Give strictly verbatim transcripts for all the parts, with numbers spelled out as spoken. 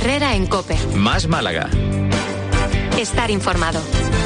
Herrera en COPE. Más Málaga. Estar informado.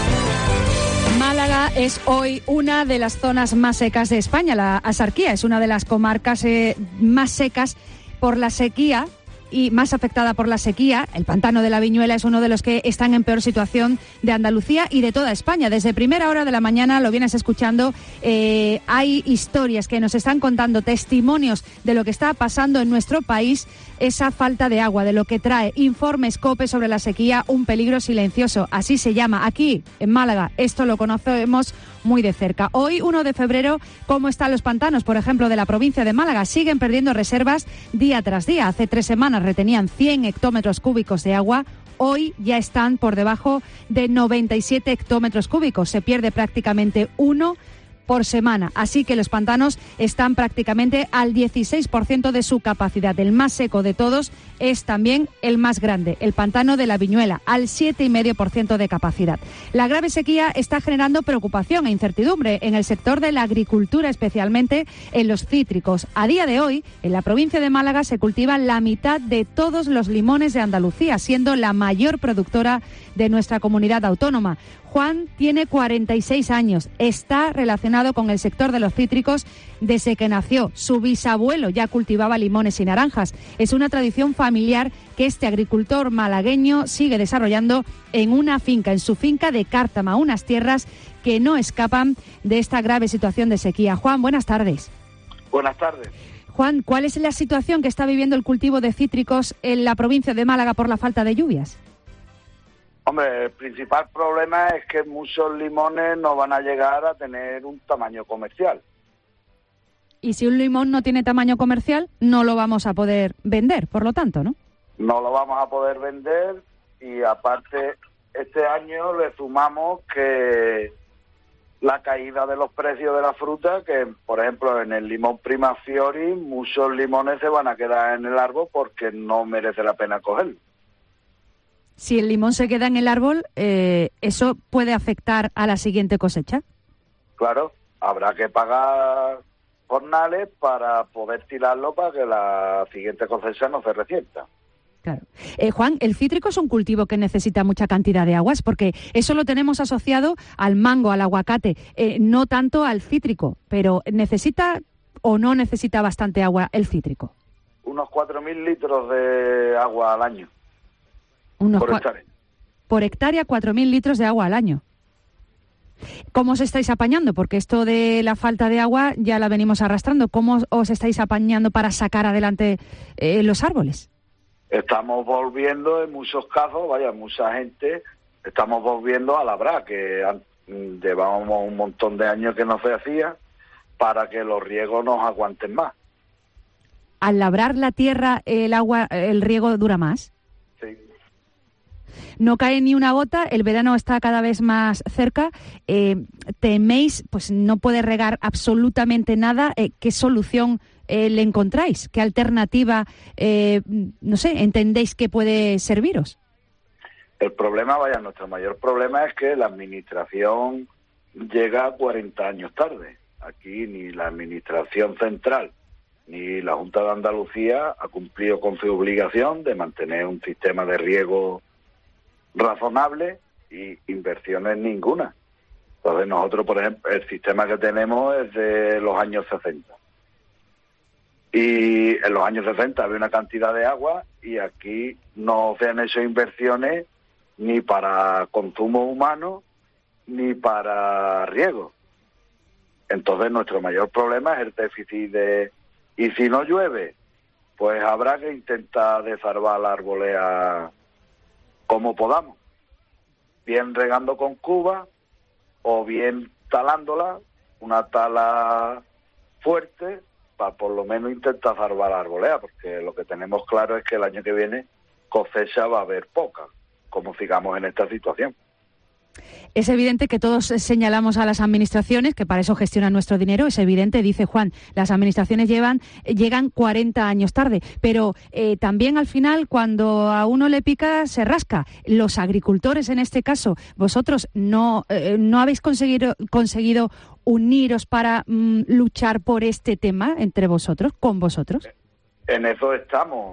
Málaga es hoy una de las zonas más secas de España. La Axarquía es una de las comarcas eh, más secas por la sequía y más afectada por la sequía. El pantano de la Viñuela es uno de los que están en peor situación de Andalucía y de toda España. Desde primera hora de la mañana, lo vienes escuchando, eh, hay historias que nos están contando, testimonios de lo que está pasando en nuestro país, esa falta de agua, de lo que trae. Informes COPE sobre la sequía, un peligro silencioso, así se llama. Aquí, en Málaga, esto lo conocemos muy de cerca. Hoy, uno de febrero, ¿cómo están los pantanos, por ejemplo, de la provincia de Málaga? Siguen perdiendo reservas día tras día. Hace tres semanas retenían cien hectómetros cúbicos de agua. Hoy ya están por debajo de noventa y siete hectómetros cúbicos. Se pierde prácticamente uno por semana. Así que los pantanos están prácticamente al dieciséis por ciento de su capacidad. El más seco de todos es también el más grande, el pantano de la Viñuela, al siete coma cinco por ciento de capacidad. La grave sequía está generando preocupación e incertidumbre en el sector de la agricultura, especialmente en los cítricos. A día de hoy, en la provincia de Málaga se cultiva la mitad de todos los limones de Andalucía, siendo la mayor productora de nuestra comunidad autónoma. Juan tiene cuarenta y seis años, está relacionado con el sector de los cítricos desde que nació. Su bisabuelo ya cultivaba limones y naranjas. Es una tradición familiar que este agricultor malagueño sigue desarrollando en una finca, en su finca de Cártama, unas tierras que no escapan de esta grave situación de sequía. Juan, buenas tardes. Buenas tardes. Juan, ¿cuál es la situación que está viviendo el cultivo de cítricos en la provincia de Málaga por la falta de lluvias? Hombre, el principal problema es que muchos limones no van a llegar a tener un tamaño comercial. Y si un limón no tiene tamaño comercial, no lo vamos a poder vender, por lo tanto, ¿no? No lo vamos a poder vender y aparte este año le sumamos que la caída de los precios de la fruta, que por ejemplo en el limón Prima Fiori muchos limones se van a quedar en el árbol porque no merece la pena cogerlo. Si el limón se queda en el árbol, eh, ¿eso puede afectar a la siguiente cosecha? Claro, habrá que pagar jornales para poder tirarlo para que la siguiente cosecha no se resienta. Claro. Eh, Juan, el cítrico es un cultivo que necesita mucha cantidad de aguas, porque eso lo tenemos asociado al mango, al aguacate, eh, no tanto al cítrico, pero ¿necesita o no necesita bastante agua el cítrico? Unos cuatro mil litros de agua al año. Unos por cua- hectárea. Por hectárea, cuatro mil litros de agua al año. ¿Cómo os estáis apañando? Porque esto de la falta de agua ya la venimos arrastrando. ¿Cómo os estáis apañando para sacar adelante eh, los árboles? Estamos volviendo en muchos casos, vaya, mucha gente, estamos volviendo a labrar, que an- llevábamos un montón de años que no se hacía, para que los riegos nos aguanten más. Al labrar la tierra, el agua, el riego dura más. Sí. No cae ni una gota, el verano está cada vez más cerca. Eh, ¿Teméis, pues no puede regar absolutamente nada? Eh, ¿Qué solución eh, le encontráis? ¿Qué alternativa, eh, no sé, entendéis que puede serviros? El problema, vaya, nuestro mayor problema es que la administración llega cuarenta años tarde. Aquí ni la administración central ni la Junta de Andalucía ha cumplido con su obligación de mantener un sistema de riego razonable y inversiones ninguna. Entonces nosotros, por ejemplo, el sistema que tenemos es de los años sesenta. Y en los años sesenta había una cantidad de agua y aquí no se han hecho inversiones ni para consumo humano ni para riego. Entonces nuestro mayor problema es el déficit de... Y si no llueve, pues habrá que intentar desarbar la arbolea como podamos, bien regando con cuba o bien talándola, una tala fuerte, para por lo menos intentar salvar la arbolea, porque lo que tenemos claro es que el año que viene cosecha va a haber poca, como sigamos en esta situación. Es evidente que todos señalamos a las administraciones, que para eso gestionan nuestro dinero, es evidente, dice Juan, las administraciones llevan llegan cuarenta años tarde, pero eh, también al final cuando a uno le pica se rasca. Los agricultores en este caso, vosotros no, eh, no habéis conseguido, conseguido uniros para mm, luchar por este tema entre vosotros, con vosotros. En eso estamos.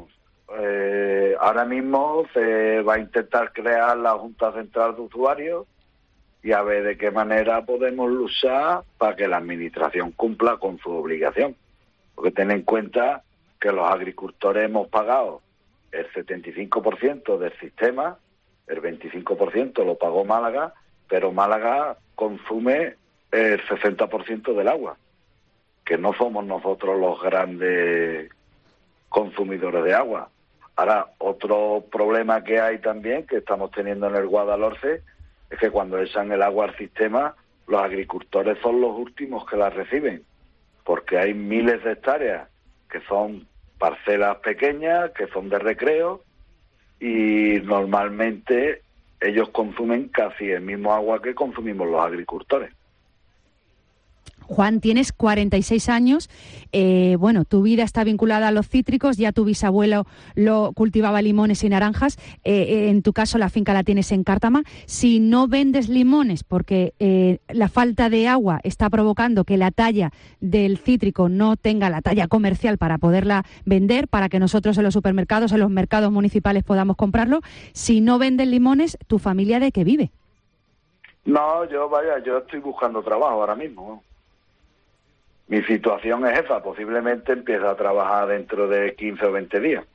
eh, ahora mismo se va a intentar crear la Junta Central de Usuarios y a ver de qué manera podemos luchar para que la administración cumpla con su obligación. Porque ten en cuenta que los agricultores hemos pagado el setenta y cinco por ciento del sistema, el veinticinco por ciento lo pagó Málaga, pero Málaga consume el sesenta por ciento del agua, que no somos nosotros los grandes consumidores de agua. Ahora, otro problema que hay también, que estamos teniendo en el Guadalhorce, es que cuando echan el agua al sistema, los agricultores son los últimos que la reciben, porque hay miles de hectáreas que son parcelas pequeñas, que son de recreo, y normalmente ellos consumen casi el mismo agua que consumimos los agricultores. Juan, tienes cuarenta y seis años, eh, bueno, tu vida está vinculada a los cítricos, ya tu bisabuelo lo cultivaba limones y naranjas, eh, en tu caso la finca la tienes en Cártama. Si no vendes limones porque eh, la falta de agua está provocando que la talla del cítrico no tenga la talla comercial para poderla vender, para que nosotros en los supermercados, en los mercados municipales podamos comprarlo, si no vendes limones, ¿tu familia de qué vive? No, yo vaya, yo estoy buscando trabajo ahora mismo, ¿no? Mi situación es esa, posiblemente empiece a trabajar dentro de quince o veinte días,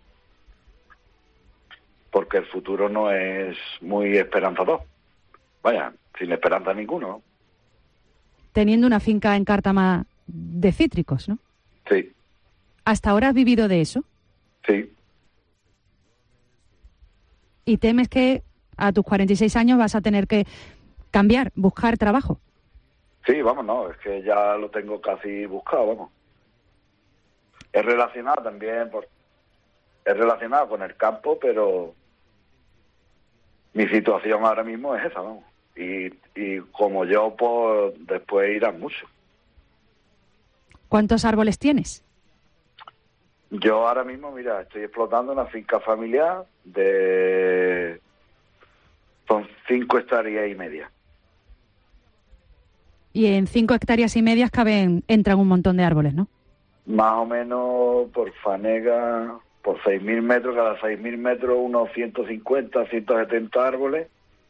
porque el futuro no es muy esperanzador. Vaya, sin esperanza ninguno. Teniendo una finca en Cártama de cítricos, ¿no? Sí. ¿Hasta ahora has vivido de eso? Sí. ¿Y temes que a tus cuarenta y seis años vas a tener que cambiar, buscar trabajo? Sí, vamos, no, es que ya lo tengo casi buscado, vamos. Es relacionado también, por, es relacionado con el campo, pero mi situación ahora mismo es esa, vamos. Y, y como yo, pues después irán mucho. ¿Cuántos árboles tienes? Yo ahora mismo, mira, estoy explotando una finca familiar de... son cinco hectáreas y media. Y en cinco hectáreas y medias caben, entran un montón de árboles, ¿no? Más o menos por fanega, por seis mil metros, cada seis mil metros, unos ciento cincuenta, ciento setenta árboles.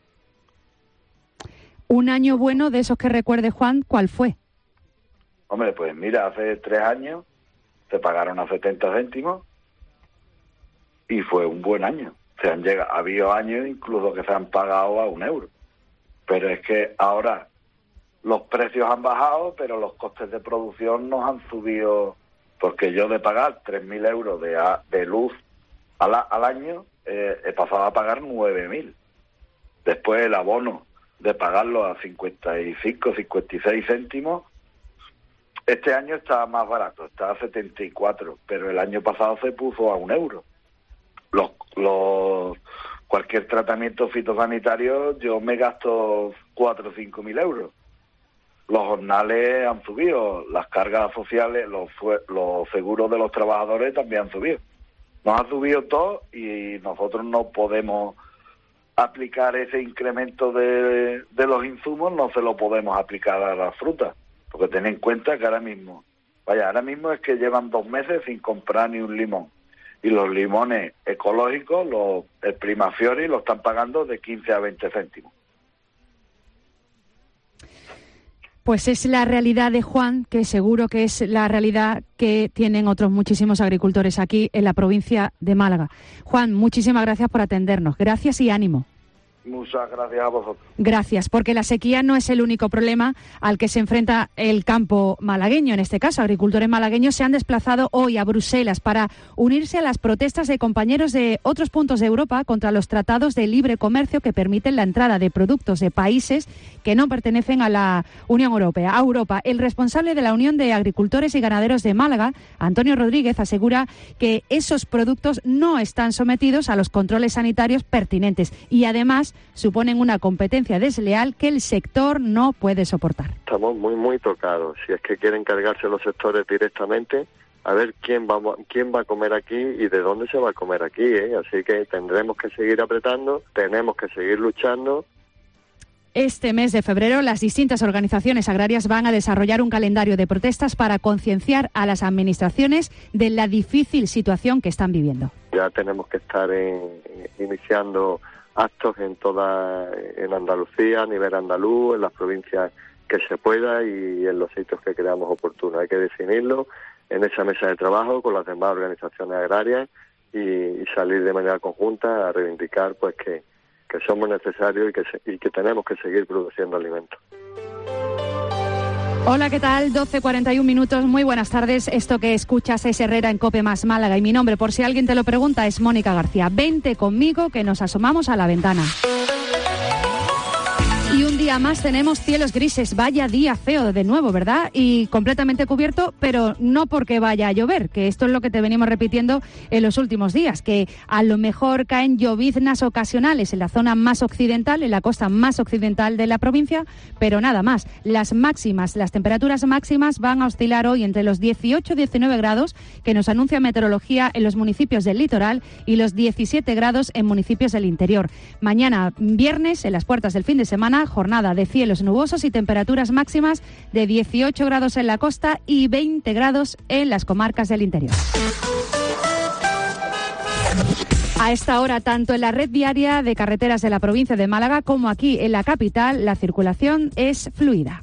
Un año bueno de esos que recuerde, Juan, ¿cuál fue? Hombre, pues mira, hace tres años se pagaron a setenta céntimos y fue un buen año. Se han llegado, ha habido años incluso que se han pagado a un euro. Pero es que ahora los precios han bajado, pero los costes de producción nos han subido, porque yo de pagar tres mil euros de, a, de luz al, al año, eh, he pasado a pagar nueve mil. Después el abono de pagarlo a cincuenta y cinco, cincuenta y seis céntimos, este año está más barato, está a setenta y cuatro, pero el año pasado se puso a un euro. Los, los, cualquier tratamiento fitosanitario yo me gasto cuatro o cinco mil euros. Los jornales han subido, las cargas sociales, los, los seguros de los trabajadores también han subido. Nos ha subido todo y nosotros no podemos aplicar ese incremento de, de los insumos, no se lo podemos aplicar a las frutas. Porque ten en cuenta que ahora mismo, vaya, ahora mismo es que llevan dos meses sin comprar ni un limón. Y los limones ecológicos, los, el Prima Fiori, lo están pagando de quince a veinte céntimos. Pues es la realidad de Juan, que seguro que es la realidad que tienen otros muchísimos agricultores aquí en la provincia de Málaga. Juan, muchísimas gracias por atendernos. Gracias y ánimo. Muchas gracias a vosotros. Gracias, porque la sequía no es el único problema al que se enfrenta el campo malagueño. En este caso, agricultores malagueños se han desplazado hoy a Bruselas para unirse a las protestas de compañeros de otros puntos de Europa contra los tratados de libre comercio que permiten la entrada de productos de países que no pertenecen a la Unión Europea. A Europa, el responsable de la Unión de Agricultores y Ganaderos de Málaga, Antonio Rodríguez, asegura que esos productos no están sometidos a los controles sanitarios pertinentes y además suponen una competencia desleal que el sector no puede soportar. Estamos muy, muy tocados. Si es que quieren cargarse los sectores directamente, a ver quién va, quién va a comer aquí y de dónde se va a comer aquí, ¿eh? Así que tendremos que seguir apretando, tenemos que seguir luchando. Este mes de febrero, las distintas organizaciones agrarias van a desarrollar un calendario de protestas para concienciar a las administraciones de la difícil situación que están viviendo. ya tenemos que estar en, iniciando actos en toda en Andalucía, a nivel andaluz, en las provincias que se pueda y en los sitios que creamos oportunos. Hay que definirlo en esa mesa de trabajo con las demás organizaciones agrarias y, y salir de manera conjunta a reivindicar pues que, que somos necesarios y que, se, y que tenemos que seguir produciendo alimentos. Hola, ¿qué tal? doce cuarenta y un minutos, muy buenas tardes. Esto que escuchas es Herrera en COPE más Málaga y mi nombre, por si alguien te lo pregunta, es Mónica García. Vente conmigo que nos asomamos a la ventana. Y un día más tenemos cielos grises, vaya día feo de nuevo, ¿verdad? Y completamente cubierto, pero no porque vaya a llover, que esto es lo que te venimos repitiendo en los últimos días, que a lo mejor caen lloviznas ocasionales en la zona más occidental, en la costa más occidental de la provincia, pero nada más. Las máximas, las temperaturas máximas van a oscilar hoy entre los dieciocho y diecinueve grados que nos anuncia meteorología en los municipios del litoral y los diecisiete grados en municipios del interior. Mañana, viernes, en las puertas del fin de semana, jornada de cielos nubosos y temperaturas máximas de dieciocho grados en la costa y veinte grados en las comarcas del interior. A esta hora, tanto en la red viaria de carreteras de la provincia de Málaga como aquí en la capital, la circulación es fluida.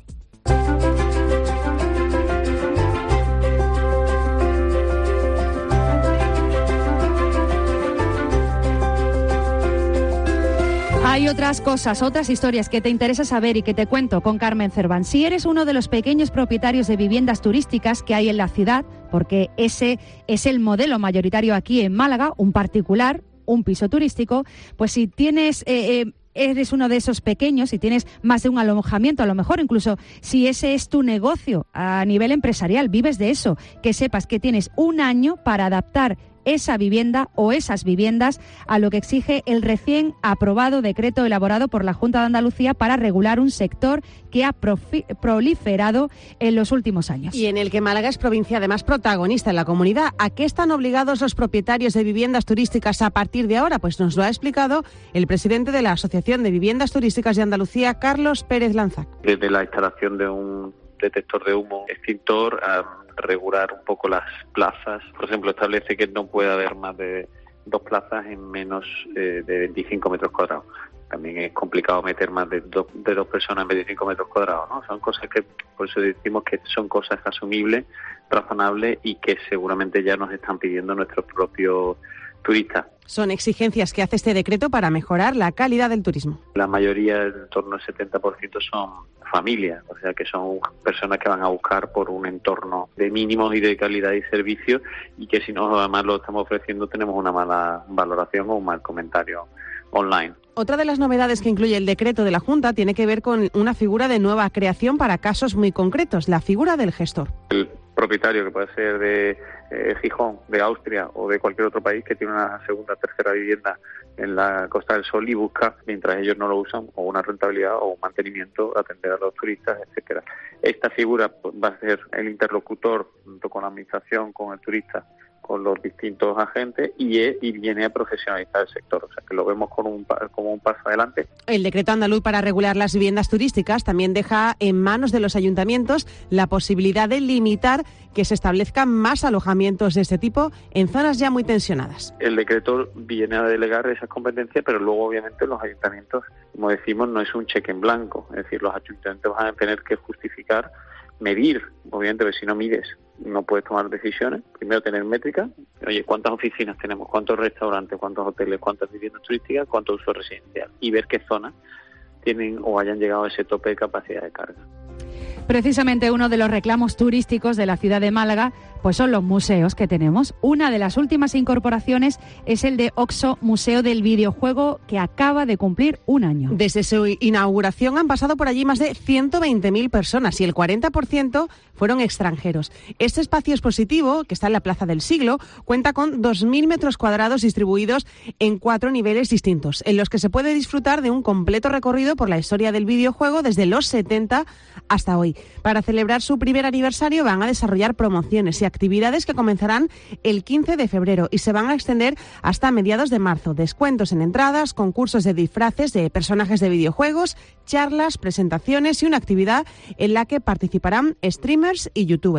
Hay otras cosas, otras historias que te interesa saber y que te cuento con Carmen Cerván. Si eres uno de los pequeños propietarios de viviendas turísticas que hay en la ciudad, porque ese es el modelo mayoritario aquí en Málaga, un particular, un piso turístico, pues si tienes... Eh, eh, eres uno de esos pequeños y tienes más de un alojamiento, a lo mejor incluso si ese es tu negocio a nivel empresarial, vives de eso, que sepas que tienes un año para adaptar esa vivienda o esas viviendas a lo que exige el recién aprobado decreto elaborado por la Junta de Andalucía para regular un sector que ha profi- proliferado en los últimos años. Y en el que Málaga es provincia además protagonista en la comunidad. ¿A qué están obligados los propietarios de viviendas turísticas a partir de ahora? Pues nos lo ha explicado el presidente de la Asociación de Viviendas Turísticas de Andalucía, Carlos Pérez Lanzac. Desde la instalación de un detector de humo extintor a regular un poco las plazas. Por ejemplo, establece que no puede haber más de dos plazas en menos eh, de veinticinco metros cuadrados. También es complicado meter más de, do, de dos personas en veinticinco metros cuadrados, ¿no? Son cosas que, por eso decimos que son cosas asumibles, razonables y que seguramente ya nos están pidiendo nuestros propios turistas. Son exigencias que hace este decreto para mejorar la calidad del turismo. La mayoría, en torno al setenta por ciento, son familias, o sea que son personas que van a buscar por un entorno de mínimos y de calidad y servicio y que si no además lo estamos ofreciendo tenemos una mala valoración o un mal comentario online. Otra de las novedades que incluye el decreto de la Junta tiene que ver con una figura de nueva creación para casos muy concretos, la figura del gestor. El propietario, que puede ser de eh, Gijón, de Austria o de cualquier otro país que tiene una segunda o tercera vivienda en la Costa del Sol y busca, mientras ellos no lo usan, o una rentabilidad o un mantenimiento, atender a los turistas, etcétera. Esta figura va a ser el interlocutor junto con la administración, con el turista, con los distintos agentes y, es, y viene a profesionalizar el sector, o sea que lo vemos con un, como un paso adelante. El decreto andaluz para regular las viviendas turísticas también deja en manos de los ayuntamientos la posibilidad de limitar que se establezcan más alojamientos de este tipo en zonas ya muy tensionadas. El decreto viene a delegar esas competencias, pero luego obviamente los ayuntamientos, como decimos, no es un cheque en blanco, es decir, los ayuntamientos van a tener que justificar, medir, obviamente, porque si no mides no puedes tomar decisiones. Primero tener métricas, oye, ¿cuántas oficinas tenemos? ¿Cuántos restaurantes? ¿Cuántos hoteles? ¿Cuántas viviendas turísticas? ¿Cuánto uso residencial? Y ver qué zonas tienen o hayan llegado a ese tope de capacidad de carga. Precisamente uno de los reclamos turísticos de la ciudad de Málaga pues son los museos que tenemos. Una de las últimas incorporaciones es el de Oxo Museo del Videojuego, que acaba de cumplir un año. Desde su inauguración han pasado por allí más de ciento veinte mil personas y el cuarenta por ciento fueron extranjeros. Este espacio expositivo, que está en la Plaza del Siglo, cuenta con dos mil metros cuadrados distribuidos en cuatro niveles distintos, en los que se puede disfrutar de un completo recorrido por la historia del videojuego desde los setenta hasta hoy. Para celebrar su primer aniversario van a desarrollar promociones y actividades que comenzarán el quince de febrero y se van a extender hasta mediados de marzo. Descuentos en entradas, concursos de disfraces de personajes de videojuegos, charlas, presentaciones y una actividad en la que participarán streamers y youtubers.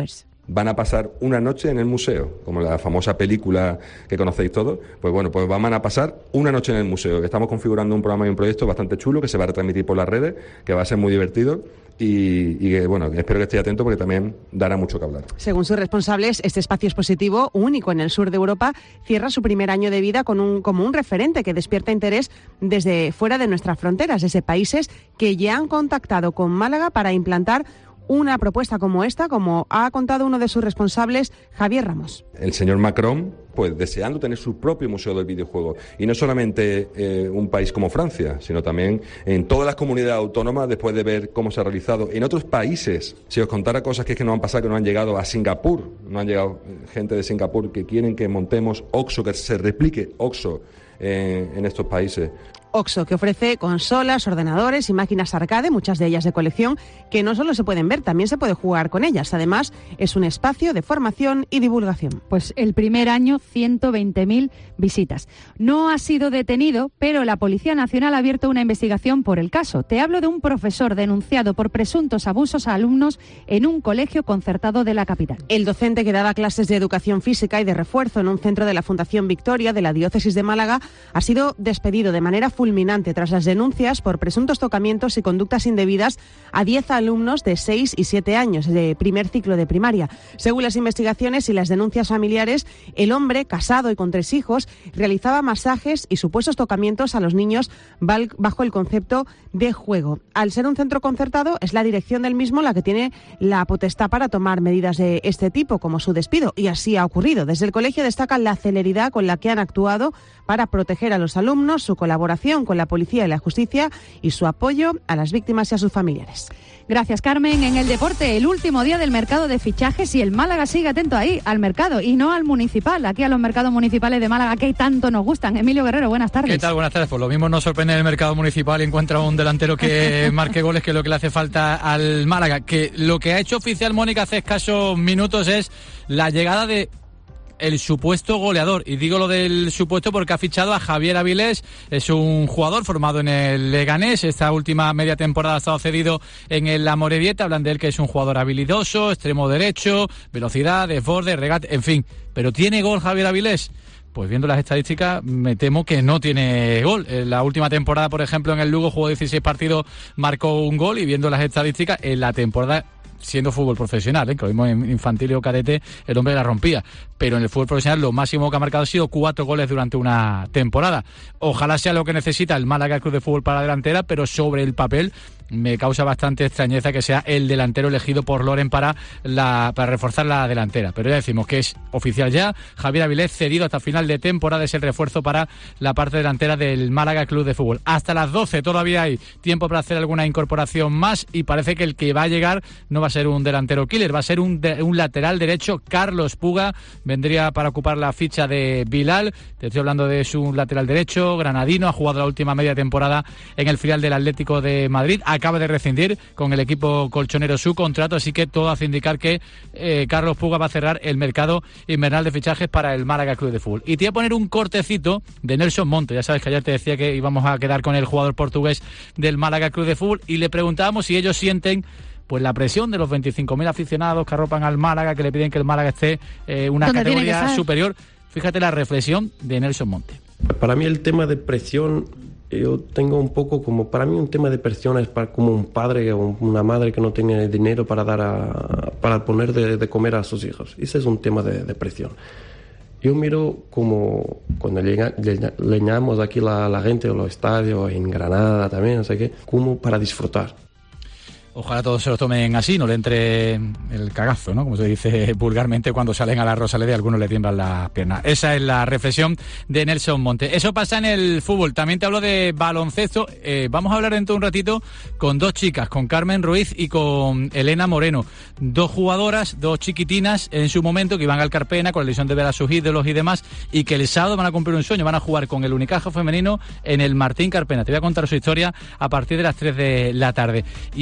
van a pasar una noche en el museo, como la famosa película que conocéis todos. Pues bueno, pues van a pasar una noche en el museo. Estamos configurando un programa y un proyecto bastante chulo que se va a retransmitir por las redes, que va a ser muy divertido y, y que, bueno, espero que estéis atentos porque también dará mucho que hablar. Según sus responsables, este espacio expositivo, único en el sur de Europa, cierra su primer año de vida con un, como un referente que despierta interés desde fuera de nuestras fronteras, desde países que ya han contactado con Málaga para implantar una propuesta como esta, como ha contado uno de sus responsables, Javier Ramos. El señor Macron, pues deseando tener su propio museo del videojuego. Y no solamente eh, un país como Francia, sino también en todas las comunidades autónomas, después de ver cómo se ha realizado. En otros países, si os contara cosas que es que no han pasado, que no han llegado a Singapur, no han llegado gente de Singapur que quieren que montemos OXXO, que se replique OXXO eh, en estos países. OXXO, que ofrece consolas, ordenadores y máquinas arcade, muchas de ellas de colección, que no solo se pueden ver, también se puede jugar con ellas. Además, es un espacio de formación y divulgación. Pues el primer año, ciento veinte mil visitas. No ha sido detenido, pero la Policía Nacional ha abierto una investigación por el caso. Te hablo de un profesor denunciado por presuntos abusos a alumnos en un colegio concertado de la capital. El docente que daba clases de educación física y de refuerzo en un centro de la Fundación Victoria de la Diócesis de Málaga ha sido despedido de manera fulminante tras las denuncias por presuntos tocamientos y conductas indebidas a diez alumnos de seis y siete años de primer ciclo de primaria. Según las investigaciones y las denuncias familiares, el hombre, casado y con tres hijos, realizaba masajes y supuestos tocamientos a los niños bajo el concepto de juego. Al ser un centro concertado, es la dirección del mismo la que tiene la potestad para tomar medidas de este tipo, como su despido, y así ha ocurrido. Desde el colegio destacan la celeridad con la que han actuado para proteger a los alumnos, su colaboración con la policía y la justicia y su apoyo a las víctimas y a sus familiares. Gracias, Carmen. En el deporte, el último día del mercado de fichajes y el Málaga sigue atento ahí, al mercado y no al municipal, aquí a los mercados municipales de Málaga que tanto nos gustan. Emilio Guerrero, buenas tardes. ¿Qué tal? Buenas tardes. Pues lo mismo nos sorprende en el mercado municipal y encuentra un delantero que marque goles, que es lo que le hace falta al Málaga, que lo que ha hecho oficial Mónica hace escasos minutos es la llegada de el supuesto goleador, y digo lo del supuesto porque ha fichado a Javier Avilés. Es un jugador formado en el Leganés, esta última media temporada ha estado cedido en el Amorebieta. Hablan de él que es un jugador habilidoso, extremo derecho, velocidad, desborde, regate, en fin, pero ¿tiene gol Javier Avilés? Pues viendo las estadísticas me temo que no tiene gol. En la última temporada, por ejemplo, en el Lugo jugó dieciséis partidos, marcó un gol, y viendo las estadísticas en la temporada, siendo fútbol profesional, ¿eh? Que lo mismo en infantil o cadete el hombre la rompía, pero en el fútbol profesional lo máximo que ha marcado ha sido cuatro goles durante una temporada. Ojalá sea lo que necesita el Málaga Club de Fútbol para la delantera, pero sobre el papel me causa bastante extrañeza que sea el delantero elegido por Loren para la para reforzar la delantera. Pero ya decimos que es oficial ya. Javier Avilés, cedido hasta final de temporada, es el refuerzo para la parte delantera del Málaga Club de Fútbol. Hasta las doce todavía hay tiempo para hacer alguna incorporación más, y parece que el que va a llegar no va a ser un delantero killer, va a ser un, de, un lateral derecho. Carlos Puga vendría para ocupar la ficha de Bilal. Te estoy hablando de su lateral derecho, granadino, ha jugado la última media temporada en el filial del Atlético de Madrid, acaba de rescindir con el equipo colchonero su contrato, así que todo hace indicar que eh, Carlos Puga va a cerrar el mercado invernal de fichajes para el Málaga Club de Fútbol. Y te voy a poner un cortecito de Nelson Monte. Ya sabes que ayer te decía que íbamos a quedar con el jugador portugués del Málaga Club de Fútbol, y le preguntábamos si ellos sienten pues la presión de los veinticinco mil aficionados que arropan al Málaga, que le piden que el Málaga esté eh, una categoría superior. Fíjate la reflexión de Nelson Monte. Para mí el tema de presión, yo tengo un poco como, para mí un tema de presión es para, como un padre o una madre que no tiene dinero para dar a, para poner de, de comer a sus hijos. Ese es un tema de, de presión. Yo miro como cuando leñamos aquí la, la gente o los estadios, en Granada también, no sé qué, como para disfrutar. Ojalá todos se lo tomen así, no le entre el cagazo, ¿no? Como se dice vulgarmente cuando salen a la Rosaleda y a algunos le tiemblan las piernas. Esa es la reflexión de Nelson Monte. Eso pasa en el fútbol. También te hablo de baloncesto. Eh, vamos a hablar dentro de un ratito con dos chicas, con Carmen Ruiz y con Elena Moreno. Dos jugadoras, dos chiquitinas en su momento que iban al Carpena con la ilusión de ver a sus ídolos y demás, y que el sábado van a cumplir un sueño, van a jugar con el Unicaja femenino en el Martín Carpena. Te voy a contar su historia a partir de las tres de la tarde. Y en ese equipo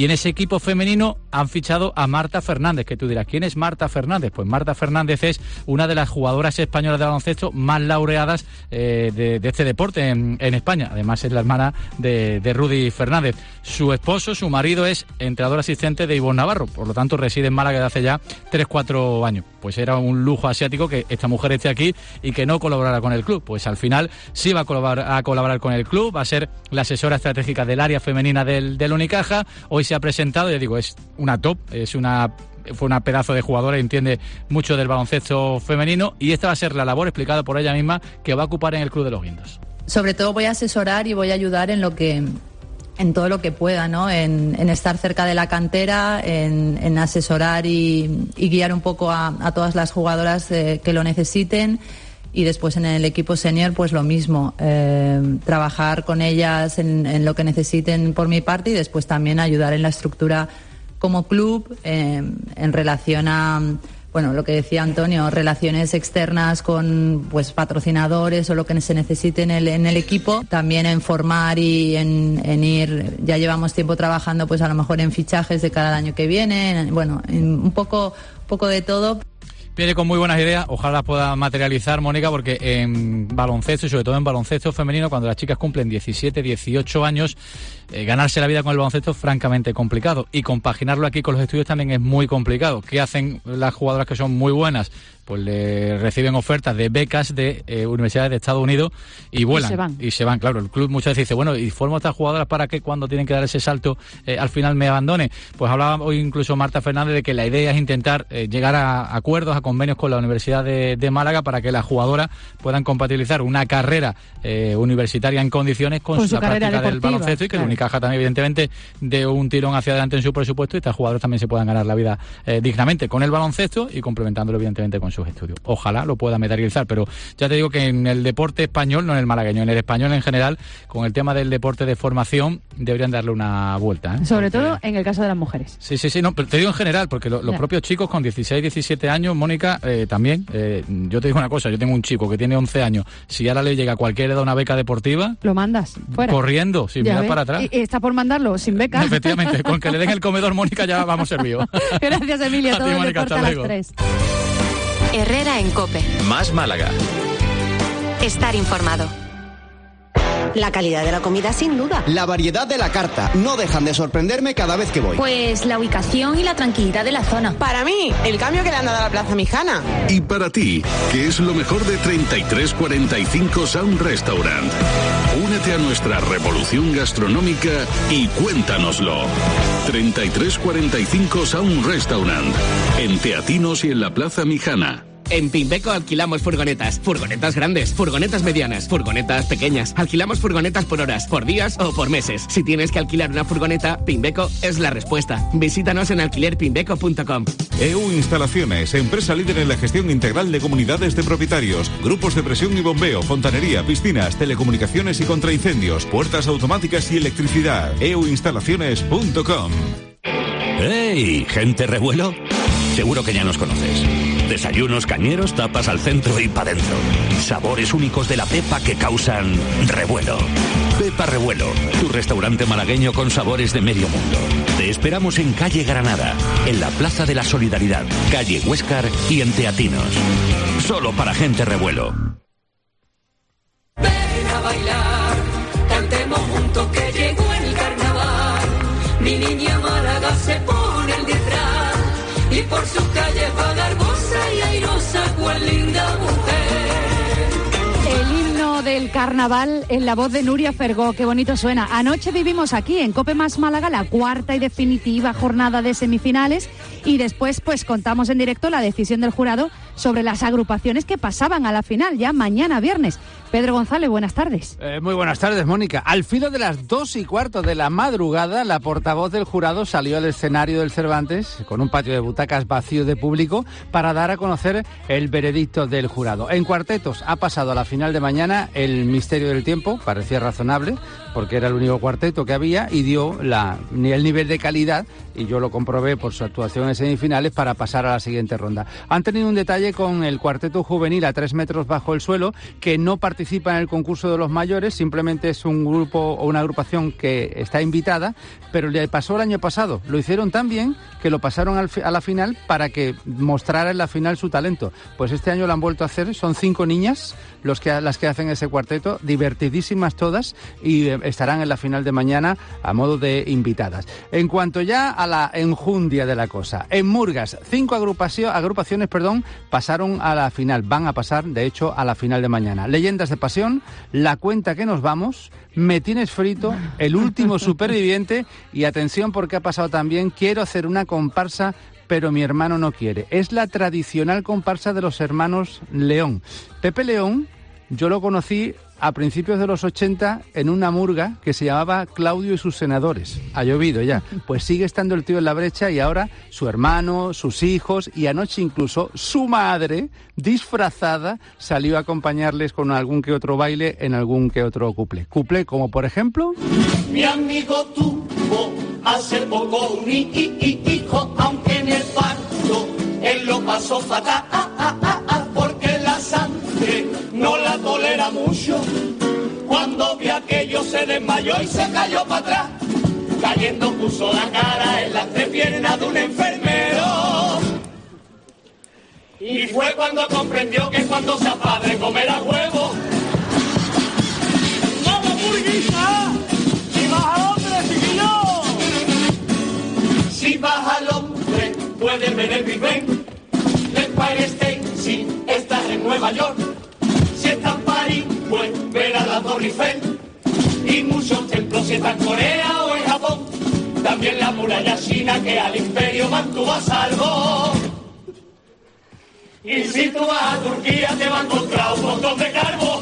equipo femenino han fichado a Marta Fernández, que tú dirás, ¿quién es Marta Fernández? Pues Marta Fernández es una de las jugadoras españolas de baloncesto más laureadas eh, de, de este deporte en, en España. Además es la hermana de, de Rudy Fernández. Su esposo, su marido, es entrenador asistente de Ivonne Navarro, por lo tanto reside en Málaga desde hace ya tres cuatro años. Pues era un lujo asiático que esta mujer esté aquí y que no colaborara con el club. Pues al final sí va a colaborar, a colaborar con el club, va a ser la asesora estratégica del área femenina del, del Unicaja. Hoy se ha presentado, ya digo, es una top, es una fue una pedazo de jugadora y entiende mucho del baloncesto femenino, y esta va a ser la labor, explicada por ella misma, que va a ocupar en el Club de los Guindos. Sobre todo voy a asesorar y voy a ayudar en lo que en todo lo que pueda, ¿no? En, en estar cerca de la cantera, en, en asesorar y, y guiar un poco a, a todas las jugadoras eh, que lo necesiten. Y después en el equipo senior, pues lo mismo, eh, trabajar con ellas en, en lo que necesiten por mi parte, y después también ayudar en la estructura como club eh, en relación a, bueno, lo que decía Antonio, relaciones externas con pues patrocinadores o lo que se necesite en el, en el equipo, también en formar y en, en ir, ya llevamos tiempo trabajando pues a lo mejor en fichajes de cada año que viene, en, bueno, en un poco, poco de todo. Viene con muy buenas ideas, ojalá pueda materializar, Mónica, porque en baloncesto, y sobre todo en baloncesto femenino, cuando las chicas cumplen diecisiete, dieciocho años, eh, ganarse la vida con el baloncesto es francamente complicado, y compaginarlo aquí con los estudios también es muy complicado. ¿Qué hacen las jugadoras que son muy buenas? Pues le reciben ofertas de becas de eh, universidades de Estados Unidos y vuelan. Y se van. Y se van, claro. El club muchas veces dice, bueno, ¿y formo a estas jugadoras para que cuando tienen que dar ese salto eh, al final me abandone? Pues hablaba hoy incluso Marta Fernández de que la idea es intentar eh, llegar a acuerdos, a convenios con la Universidad de, de Málaga para que las jugadoras puedan compatibilizar una carrera eh, universitaria en condiciones con, con la práctica deportiva del baloncesto, y que claro, el Unicaja también evidentemente dé un tirón hacia adelante en su presupuesto, y estas jugadoras también se puedan ganar la vida eh, dignamente con el baloncesto y complementándolo evidentemente con sus estudios. Ojalá lo pueda materializar, pero ya te digo que en el deporte español, no en el malagueño, en el español en general, con el tema del deporte de formación, deberían darle una vuelta, ¿eh? Sobre porque... todo en el caso de las mujeres. Sí, sí, sí, no, pero te digo en general, porque lo, los yeah. propios chicos con dieciséis, diecisiete años, Mónica, eh, también, eh, yo te digo una cosa, yo tengo un chico que tiene once años, si ahora le llega a cualquiera de una beca deportiva, lo mandas fuera. Corriendo, sin ya mirar ves. Para atrás. Y, y está por mandarlo sin beca. Efectivamente, con que le den el comedor, Mónica, ya vamos servidos. Gracias, Emilia. A todo ti, el Mónica, deporte a las tres. Herrera en COPE. Más Málaga. Estar informado. La calidad de la comida, sin duda. La variedad de la carta. No dejan de sorprenderme cada vez que voy. Pues la ubicación y la tranquilidad de la zona. Para mí, el cambio que le han dado a la Plaza Mijana. Y para ti, ¿qué es lo mejor de treinta y tres cuarenta y cinco Sound Restaurant? Únete a nuestra revolución gastronómica y cuéntanoslo. treinta y tres cuarenta y cinco Sound Restaurant. En Teatinos y en la Plaza Mijana. En Pimbeco alquilamos furgonetas, furgonetas grandes, furgonetas medianas, furgonetas pequeñas. Alquilamos furgonetas por horas, por días o por meses. Si tienes que alquilar una furgoneta, Pimbeco es la respuesta. Visítanos en alquiler pimbeco punto com. E U Instalaciones, empresa líder en la gestión integral de comunidades de propietarios, grupos de presión y bombeo, fontanería, piscinas, telecomunicaciones y contraincendios, puertas automáticas y electricidad. e u instalaciones punto com. ¡Hey, gente revuelo! Seguro que ya nos conoces. Desayunos cañeros, tapas al centro y para dentro. Sabores únicos de la Pepa que causan revuelo. Pepa Revuelo, tu restaurante malagueño con sabores de medio mundo. Te esperamos en calle Granada, en la Plaza de la Solidaridad, calle Huéscar y en Teatinos. Solo para gente revuelo. Ven a bailar, cantemos juntos que llegó el carnaval. Mi niña Málaga se pone el disfraz y por sus calles va garbosa y airosa, cual linda mujer. El himno del carnaval en la voz de Nuria Fergó, qué bonito suena. Anoche vivimos aquí en COPE Más Málaga la cuarta y definitiva jornada de semifinales, y después pues contamos en directo la decisión del jurado sobre las agrupaciones que pasaban a la final ya mañana viernes. Pedro González, buenas tardes. Eh, muy buenas tardes, Mónica. Al filo de las dos y cuarto de la madrugada, la portavoz del jurado salió al escenario del Cervantes con un patio de butacas vacío de público para dar a conocer el veredicto del jurado. En cuartetos ha pasado a la final de mañana el Misterio del Tiempo, parecía razonable porque era el único cuarteto que había y dio la, el nivel de calidad, y yo lo comprobé por su actuación en semifinales, para pasar a la siguiente ronda. Han tenido un detalle calle con el cuarteto juvenil a tres metros bajo el suelo, que no participa en el concurso de los mayores, simplemente es un grupo o una agrupación que está invitada, pero le pasó el año pasado. Lo hicieron tan bien que lo pasaron al, a la final para que mostrara en la final su talento. Pues este año lo han vuelto a hacer, son cinco niñas los que, las que hacen ese cuarteto, divertidísimas todas, y eh, estarán en la final de mañana a modo de invitadas. En cuanto ya a la enjundia de la cosa, en Murgas, cinco agrupación, agrupaciones perdón, pasaron a la final, van a pasar de hecho a la final de mañana. Leyendas de Pasión, La Cuenta que nos vamos, Me tienes frito, El último superviviente y atención porque ha pasado también Quiero hacer una comparsa pero mi hermano no quiere. Es la tradicional comparsa de los hermanos León. Pepe León, yo lo conocí a principios de los ochenta en una murga que se llamaba Claudio y sus senadores. Ha llovido ya. Pues sigue estando el tío en la brecha y ahora su hermano, sus hijos y anoche incluso su madre, disfrazada, salió a acompañarles con algún que otro baile en algún que otro cuplé. Cuplé como por ejemplo... Mi amigo tuvo hace poco un hijo, aunque en el parto él lo pasó fatal, ah, ah, ah, ah, porque la sangre no la tolera mucho. Cuando vi aquello se desmayó y se cayó para atrás, cayendo puso la cara en la entrepierna de un enfermero. Y fue cuando comprendió que cuando sea padre comerá huevo. ¡Vamos, burguesa! ¡Si vas al hombre, chiquillo! Si vas al hombre, puedes ver el Big Ben, el Empire State, si estás en Nueva York. Si estás en París, pues ver a la Torre Eiffel. Y muchos templos si estás en Corea o en Japón. También la muralla china que al imperio mantuvo a salvo. Y si tú vas a Turquía te va a encontrar un montón de carbo.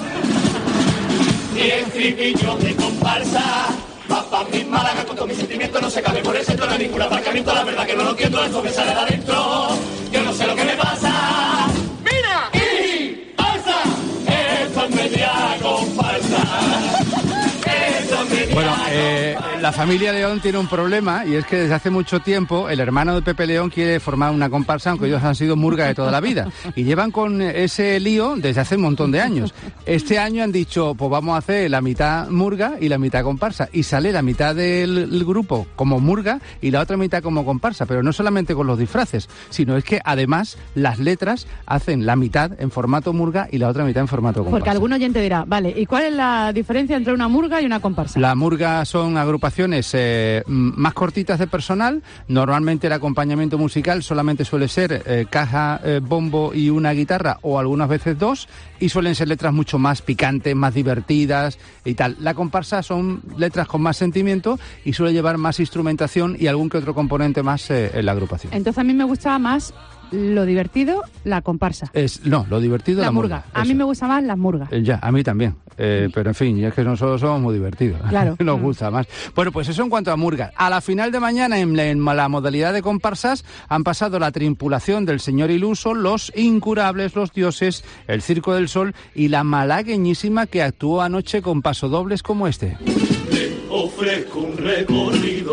Y el tripillo de comparsa va pa' mi Málaga con todo mi sentimiento. No se cabe por el centro, no hay ningún aparcamiento. La verdad que no lo entiendo, esto me sale de adentro. Yo no sé lo que me pasa. ¡Mira! ¡Y alza! Esto es media comparsa. Esto es media Bueno, eh, la familia León tiene un problema y es que desde hace mucho tiempo el hermano de Pepe León quiere formar una comparsa, aunque ellos han sido murga de toda la vida. Y llevan con ese lío desde hace un montón de años. Este año han dicho, pues vamos a hacer la mitad murga y la mitad comparsa. Y sale la mitad del, del grupo como murga y la otra mitad como comparsa. Pero no solamente con los disfraces, sino es que además las letras hacen la mitad en formato murga y la otra mitad en formato comparsa. Porque algún oyente dirá, vale, ¿y cuál es la diferencia entre una murga y una comparsa? La murga son agrupaciones eh, más cortitas de personal. Normalmente el acompañamiento musical solamente suele ser eh, caja, eh, bombo y una guitarra, o algunas veces dos, y suelen ser letras mucho más picantes, más divertidas y tal. La comparsa son letras con más sentimiento y suele llevar más instrumentación y algún que otro componente más eh, en la agrupación. Entonces a mí me gusta más lo divertido, la comparsa. Es, no, lo divertido, la, la murga. murga. A Eso. mí me gusta más las murgas. Eh, ya, a mí también. Eh, pero en fin, es que nosotros somos muy divertidos. Claro. Nos gusta más. Bueno, pues eso en cuanto a murgas. A la final de mañana, en la, en la modalidad de comparsas, han pasado la tripulación del Señor Iluso, los Incurables, los Dioses, el Circo del Sol y la malagueñísima que actuó anoche con pasodobles como este. Le ofrezco un recorrido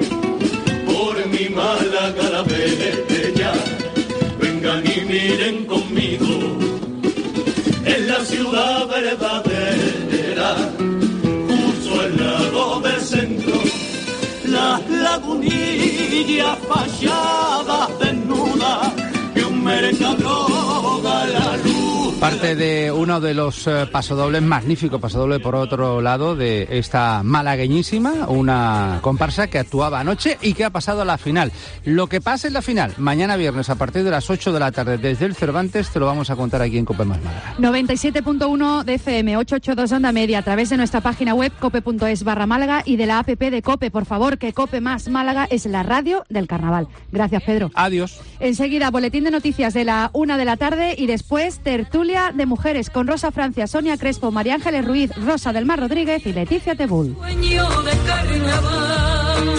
por mi Málaga la bella. Vengan y miren conmigo, en la ciudad verdadera, justo al lado del centro, las lagunillas fachadas desnudas que un mercado da la luz. Parte de uno de los eh, pasodobles, magnífico pasodoble por otro lado, de esta malagueñísima, una comparsa que actuaba anoche y que ha pasado a la final. Lo que pasa en la final, mañana viernes a partir de las ocho de la tarde desde el Cervantes, te lo vamos a contar aquí en Cope Más Málaga. noventa y siete punto uno de F M, ochocientos ochenta y dos onda media, a través de nuestra página web cope punto es barra Málaga y de la app de Cope. Por favor, que Cope Más Málaga es la radio del carnaval. Gracias, Pedro. Adiós. Enseguida, boletín de noticias de la una de la tarde y después tertulia de mujeres con Rosa Francia, Sonia Crespo, María Ángeles Ruiz, Rosa del Mar Rodríguez y Leticia Tebul. Sueño de carnaval.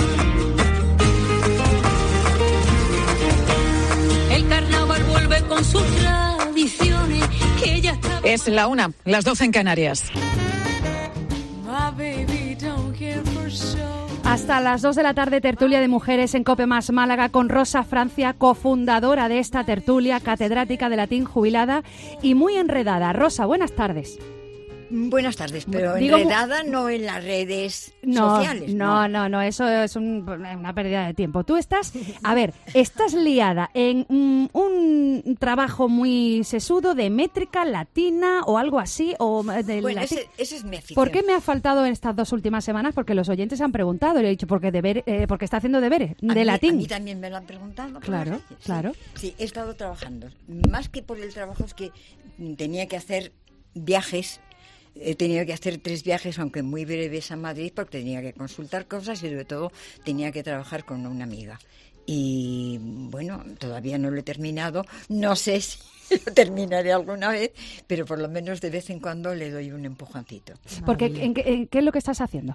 El carnaval vuelve con sus tradiciones que ya está... Es la una, las doce en Canarias. Así Hasta las dos de la tarde, tertulia de mujeres en COPE Más Málaga con Rosa Francia, cofundadora de esta tertulia, catedrática de latín, jubilada y muy enredada. Rosa, buenas tardes. Buenas tardes, pero Digo, enredada no en las redes no, sociales. No, no, no, eso es un, una pérdida de tiempo. Tú estás, a ver, estás liada en un, un trabajo muy sesudo de métrica latina o algo así. O de bueno, latín. ese, ese es mi afición. ¿Por qué me ha faltado en estas dos últimas semanas? Porque los oyentes han preguntado y le he dicho, porque, deber, eh, porque está haciendo deberes de a mí, latín. A mí también me lo han preguntado. Claro, sí, claro. Sí, he estado trabajando. Más que por el trabajo es que tenía que hacer viajes. He tenido que hacer tres viajes, aunque muy breves, a Madrid, porque tenía que consultar cosas y sobre todo tenía que trabajar con una amiga. Y bueno, todavía no lo he terminado. No sé si lo terminaré alguna vez, pero por lo menos de vez en cuando le doy un empujoncito. Porque ¿en qué, en qué es lo que estás haciendo?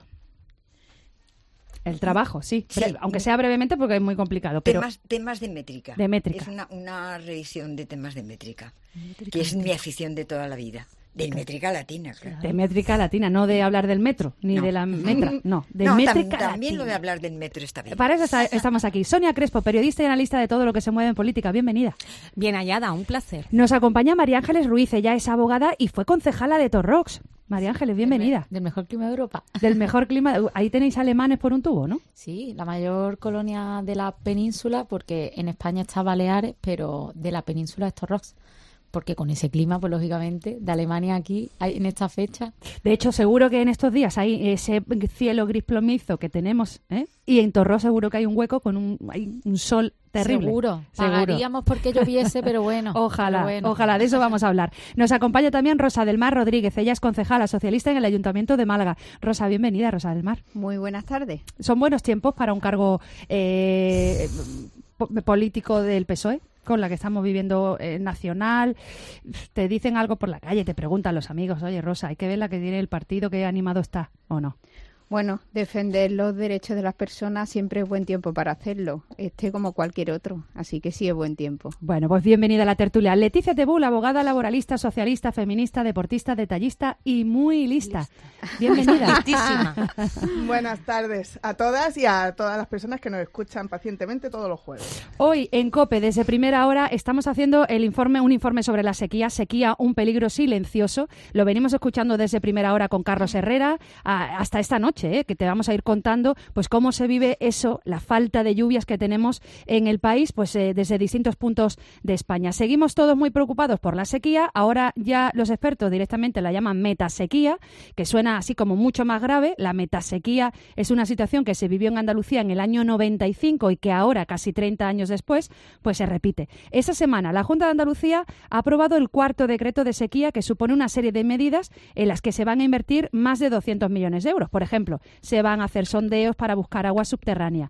El trabajo, sí, sí, breve, aunque sea brevemente porque es muy complicado. Pero temas, temas de métrica. De métrica. Es una, una revisión de temas de métrica, métrica que es mi afición de toda la vida. De métrica latina, claro. De métrica latina, no de hablar del metro, ni no. de la metra, no, de no, métrica tam, latina. También lo de hablar del metro está bien. Para eso está, estamos aquí. Sonia Crespo, periodista y analista de todo lo que se mueve en política. Bienvenida. Bien hallada, un placer. Nos acompaña María Ángeles Ruiz, ella es abogada y fue concejala de Torrox. María Ángeles, bienvenida. Del, me, del mejor clima de Europa. Del mejor clima. Ahí tenéis alemanes por un tubo, ¿no? Sí, la mayor colonia de la península, porque en España está Baleares, pero de la península es Torrox. Porque con ese clima, pues lógicamente, de Alemania aquí, hay, en esta fecha. De hecho, seguro que en estos días hay ese cielo gris plomizo que tenemos, ¿eh? Y en Torrox seguro que hay un hueco con un, hay un sol terrible. Seguro. Seguro. Pagaríamos porque lloviese, pero bueno. Ojalá, pero bueno. ojalá, de eso vamos a hablar. Nos acompaña también Rosa del Mar Rodríguez. Ella es concejala socialista en el Ayuntamiento de Málaga. Rosa, bienvenida, Rosa del Mar. Muy buenas tardes. ¿Son buenos tiempos para un cargo eh, político del P S O E? Con la que estamos viviendo eh, nacional, te dicen algo por la calle, te preguntan los amigos, oye Rosa, hay que ver la que tiene el partido, qué animado está, ¿o no? Bueno, defender los derechos de las personas siempre es buen tiempo para hacerlo, este como cualquier otro, así que sí es buen tiempo. Bueno, pues bienvenida a la tertulia. Leticia Tebul, abogada laboralista, socialista, feminista, deportista, detallista y muy lista. lista. Bienvenida. Listísima. Buenas tardes a todas y a todas las personas que nos escuchan pacientemente todos los jueves. Hoy en COPE, desde primera hora, estamos haciendo el informe, un informe sobre la sequía, sequía, un peligro silencioso. Lo venimos escuchando desde primera hora con Carlos Herrera a, hasta esta noche. ¿eh? Que te vamos a ir contando pues cómo se vive eso, la falta de lluvias que tenemos en el país, pues eh, desde distintos puntos de España. Seguimos todos muy preocupados por la sequía. Ahora ya los expertos directamente la llaman metasequía, que suena así como mucho más grave. La metasequía es una situación que se vivió en Andalucía en el año noventa y cinco y que ahora, casi treinta años después, pues se repite. Esa semana la Junta de Andalucía ha aprobado el cuarto decreto de sequía, que supone una serie de medidas en las que se van a invertir más de doscientos millones de euros. Por ejemplo, se van a hacer sondeos para buscar agua subterránea.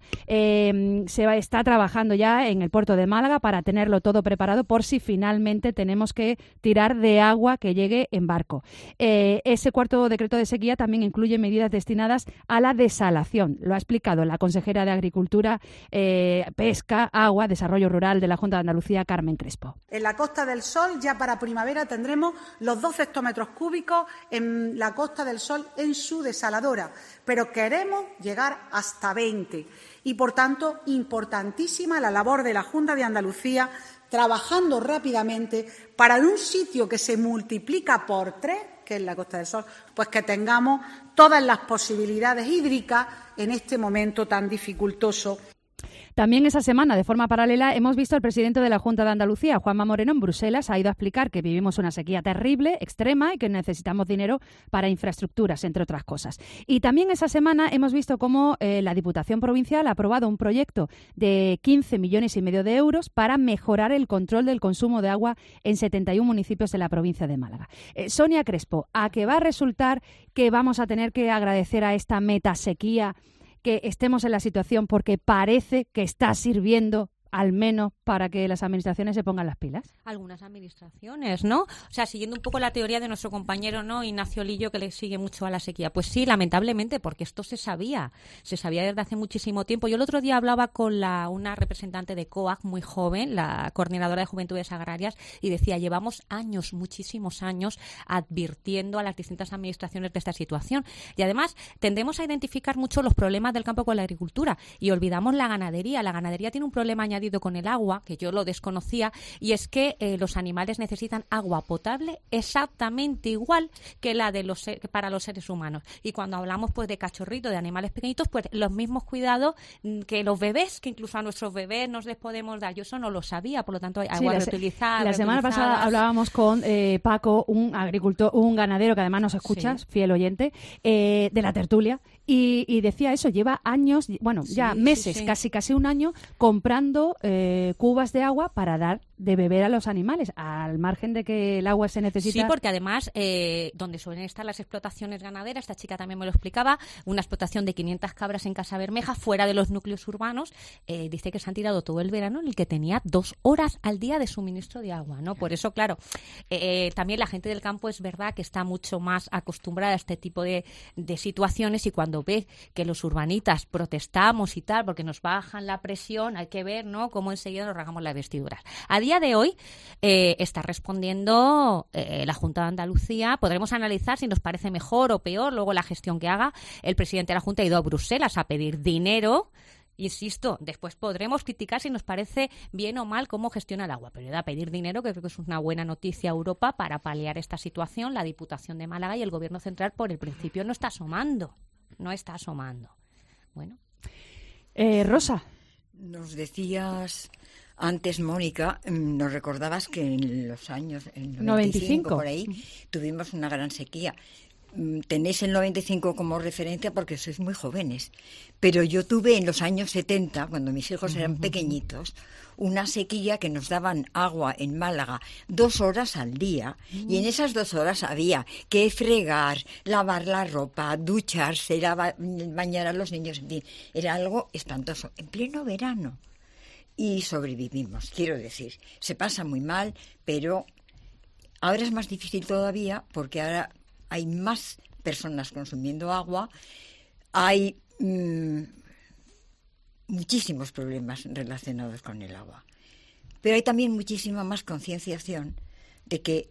Eh, se va, está trabajando ya en el puerto de Málaga para tenerlo todo preparado por si finalmente tenemos que tirar de agua que llegue en barco. Eh, ese cuarto decreto de sequía también incluye medidas destinadas a la desalación. Lo ha explicado la consejera de Agricultura, eh, Pesca, Agua, Desarrollo Rural de la Junta de Andalucía, Carmen Crespo. En la Costa del Sol ya para primavera tendremos los doce hectómetros cúbicos en la Costa del Sol en su desaladora, pero queremos llegar hasta veinte y, por tanto, importantísima la labor de la Junta de Andalucía trabajando rápidamente para en un sitio que se multiplica por tres, que es la Costa del Sol, pues que tengamos todas las posibilidades hídricas en este momento tan dificultoso. También esa semana, de forma paralela, hemos visto al presidente de la Junta de Andalucía, Juanma Moreno, en Bruselas. Ha ido a explicar que vivimos una sequía terrible, extrema, y que necesitamos dinero para infraestructuras, entre otras cosas. Y también esa semana hemos visto cómo eh, la Diputación Provincial ha aprobado un proyecto de quince millones y medio de euros para mejorar el control del consumo de agua en setenta y uno municipios de la provincia de Málaga. Eh, Sonia Crespo, ¿a qué va a resultar que vamos a tener que agradecer a esta metasequía que estemos en la situación porque parece que está sirviendo al menos para que las administraciones se pongan las pilas? Algunas administraciones, ¿no? O sea, siguiendo un poco la teoría de nuestro compañero, ¿no?, Ignacio Lillo, que le sigue mucho a la sequía. Pues sí, lamentablemente, porque esto se sabía, se sabía desde hace muchísimo tiempo. Yo el otro día hablaba con la una representante de COAG muy joven, la coordinadora de Juventudes Agrarias, y decía, llevamos años, muchísimos años, advirtiendo a las distintas administraciones de esta situación. Y además, tendemos a identificar mucho los problemas del campo con la agricultura y olvidamos la ganadería. La ganadería tiene un problema añadido con el agua, que yo lo desconocía, y es que eh, los animales necesitan agua potable exactamente igual que la de los que para los seres humanos. Y cuando hablamos pues de cachorritos, de animales pequeñitos, pues los mismos cuidados que los bebés, que incluso a nuestros bebés nos les podemos dar. Yo eso no lo sabía, por lo tanto hay agua sí, reutilizada. La semana pasada hablábamos con eh, Paco, un agricultor, un ganadero que además nos escucha, sí. fiel oyente, eh, de la tertulia, y, y decía eso, lleva años, bueno, sí, ya meses, sí, sí. casi casi un año, comprando eh, cubas de agua para dar de beber a los animales, al margen de que el agua se necesita. Sí, porque además, eh, donde suelen estar las explotaciones ganaderas, esta chica también me lo explicaba, una explotación de quinientas cabras en Casa Bermeja, fuera de los núcleos urbanos, eh, dice que se han tirado todo el verano en el que tenía dos horas al día de suministro de agua, ¿no? Por eso, claro, eh, también la gente del campo es verdad que está mucho más acostumbrada a este tipo de, de situaciones, y cuando ve que los urbanitas protestamos y tal, porque nos bajan la presión, hay que ver, ¿no?, cómo enseguida nos rasgamos las vestiduras. A día de hoy eh, está respondiendo eh, la Junta de Andalucía. Podremos analizar si nos parece mejor o peor luego la gestión que haga. El presidente de la Junta ha ido a Bruselas a pedir dinero. Insisto, después podremos criticar si nos parece bien o mal cómo gestiona el agua, pero ir a pedir dinero, que creo que es una buena noticia a Europa para paliar esta situación. La Diputación de Málaga y el Gobierno Central, por el principio, no está asomando. No está asomando. Bueno. Eh, Rosa. Nos decías antes, Mónica, nos recordabas que en los años en el noventa y cinco, por ahí, tuvimos una gran sequía. Tenéis el noventa y cinco como referencia porque sois muy jóvenes, pero yo tuve en los años setenta, cuando mis hijos eran pequeñitos, una sequía que nos daban agua en Málaga dos horas al día, y en esas dos horas había que fregar, lavar la ropa, ducharse, lava, bañar a los niños, en fin, era algo espantoso, en pleno verano. Y sobrevivimos, quiero decir, se pasa muy mal, pero ahora es más difícil todavía porque ahora hay más personas consumiendo agua, hay mmm, muchísimos problemas relacionados con el agua. Pero hay también muchísima más concienciación de que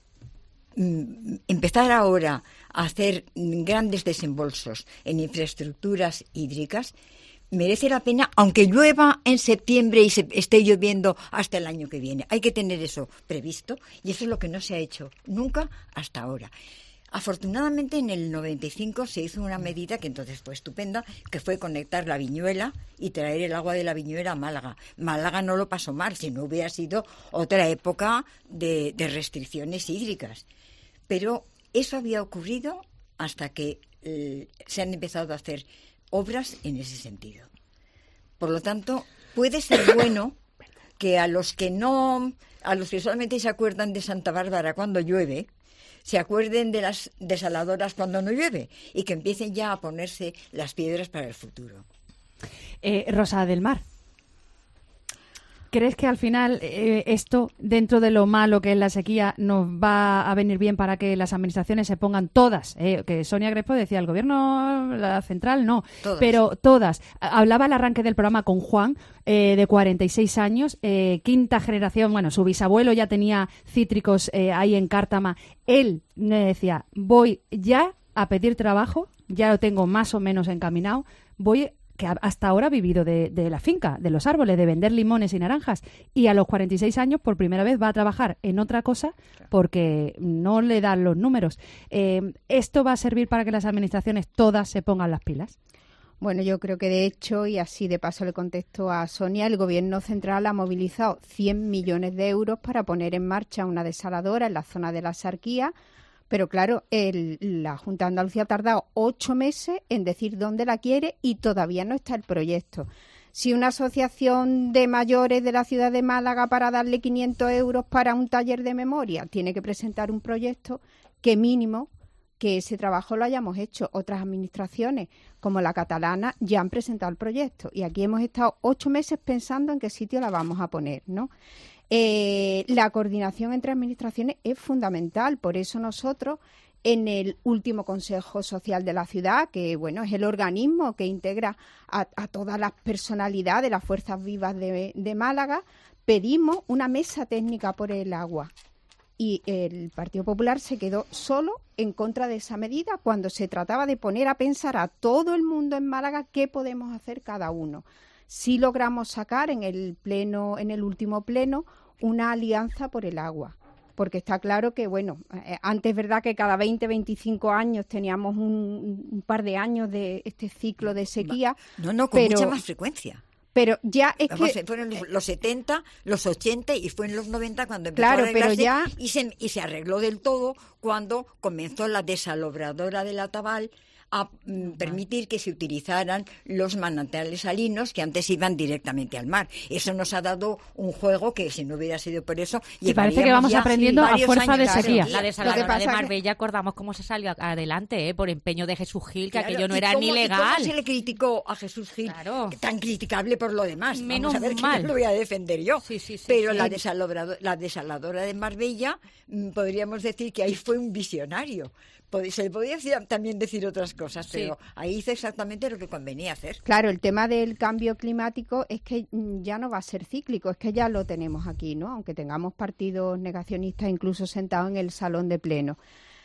mmm, empezar ahora a hacer grandes desembolsos en infraestructuras hídricas merece la pena, aunque llueva en septiembre y se esté lloviendo hasta el año que viene. Hay que tener eso previsto, y eso es lo que no se ha hecho nunca hasta ahora. Afortunadamente en el noventa y cinco se hizo una medida que entonces fue estupenda, que fue conectar la Viñuela y traer el agua de la Viñuela a Málaga. Málaga no lo pasó mal, si no hubiera sido otra época de, de restricciones hídricas. Pero eso había ocurrido hasta que eh, se han empezado a hacer obras en ese sentido. Por lo tanto, puede ser bueno que a los que no, a los que solamente se acuerdan de Santa Bárbara cuando llueve, se acuerden de las desaladoras cuando no llueve, y que empiecen ya a ponerse las piedras para el futuro. Eh, Rosa del Mar, ¿crees que al final eh, esto, dentro de lo malo que es la sequía, nos va a venir bien para que las administraciones se pongan todas? Eh, que Sonia Crespo decía, el gobierno, la central, no, todas. Pero todas. Hablaba al arranque del programa con Juan, eh, de cuarenta y seis años, eh, quinta generación, bueno, su bisabuelo ya tenía cítricos eh, ahí en Cártama. Él me decía, voy ya a pedir trabajo, ya lo tengo más o menos encaminado, voy que hasta ahora ha vivido de, de la finca, de los árboles, de vender limones y naranjas, y a los cuarenta y seis años por primera vez va a trabajar en otra cosa porque no le dan los números. Eh, ¿Esto va a servir para que las administraciones todas se pongan las pilas? Bueno, yo creo que de hecho, y así de paso le contesto a Sonia, el Gobierno central ha movilizado cien millones de euros para poner en marcha una desaladora en la zona de la Axarquía. Pero claro, el, la Junta de Andalucía ha tardado ocho meses en decir dónde la quiere y todavía no está el proyecto. Si una asociación de mayores de la ciudad de Málaga, para darle quinientos euros para un taller de memoria, tiene que presentar un proyecto, que mínimo que ese trabajo lo hayamos hecho. Otras administraciones, como la catalana, ya han presentado el proyecto y aquí hemos estado ocho meses pensando en qué sitio la vamos a poner, ¿no? Eh, la coordinación entre administraciones es fundamental, por eso nosotros en el último Consejo Social de la ciudad, que bueno es el organismo que integra a, a todas las personalidades, las fuerzas vivas de, de Málaga, pedimos una mesa técnica por el agua. Y el Partido Popular se quedó solo en contra de esa medida cuando se trataba de poner a pensar a todo el mundo en Málaga qué podemos hacer cada uno. Sí logramos sacar en el pleno, en el último pleno, una alianza por el agua. Porque está claro que, bueno, eh, antes es verdad que cada veinte, veinticinco años teníamos un, un par de años de este ciclo de sequía. No, no, con pero, mucha más frecuencia. Pero ya es Vamos, que... fueron los, los setenta, los ochenta y fue en los noventa cuando empezó claro, a arreglarse pero ya... y, se, y se arregló del todo cuando comenzó la desalobradora de la Tabal a mm, permitir que se utilizaran los manantiales salinos que antes iban directamente al mar. Eso nos ha dado un juego que si no hubiera sido por eso... Y parece que vamos aprendiendo a fuerza de sequía. La desaladora de Marbella, acordamos cómo se salió adelante, ¿eh? Por empeño de Jesús Gil, que claro, aquello no era cómo, ni legal. ¿Cómo se le criticó a Jesús Gil? Claro. Tan criticable por lo demás. Menos Vamos a ver mal. que no lo voy a defender yo. Sí, sí, sí, Pero sí. La, desaladora, la desaladora de Marbella, mm, podríamos decir que ahí fue un visionario. Se le podía también decir otras cosas, sí. Pero ahí hizo exactamente lo que convenía hacer. Claro, el tema del cambio climático es que ya no va a ser cíclico, es que ya lo tenemos aquí, ¿no? Aunque tengamos partidos negacionistas incluso sentados en el salón de pleno.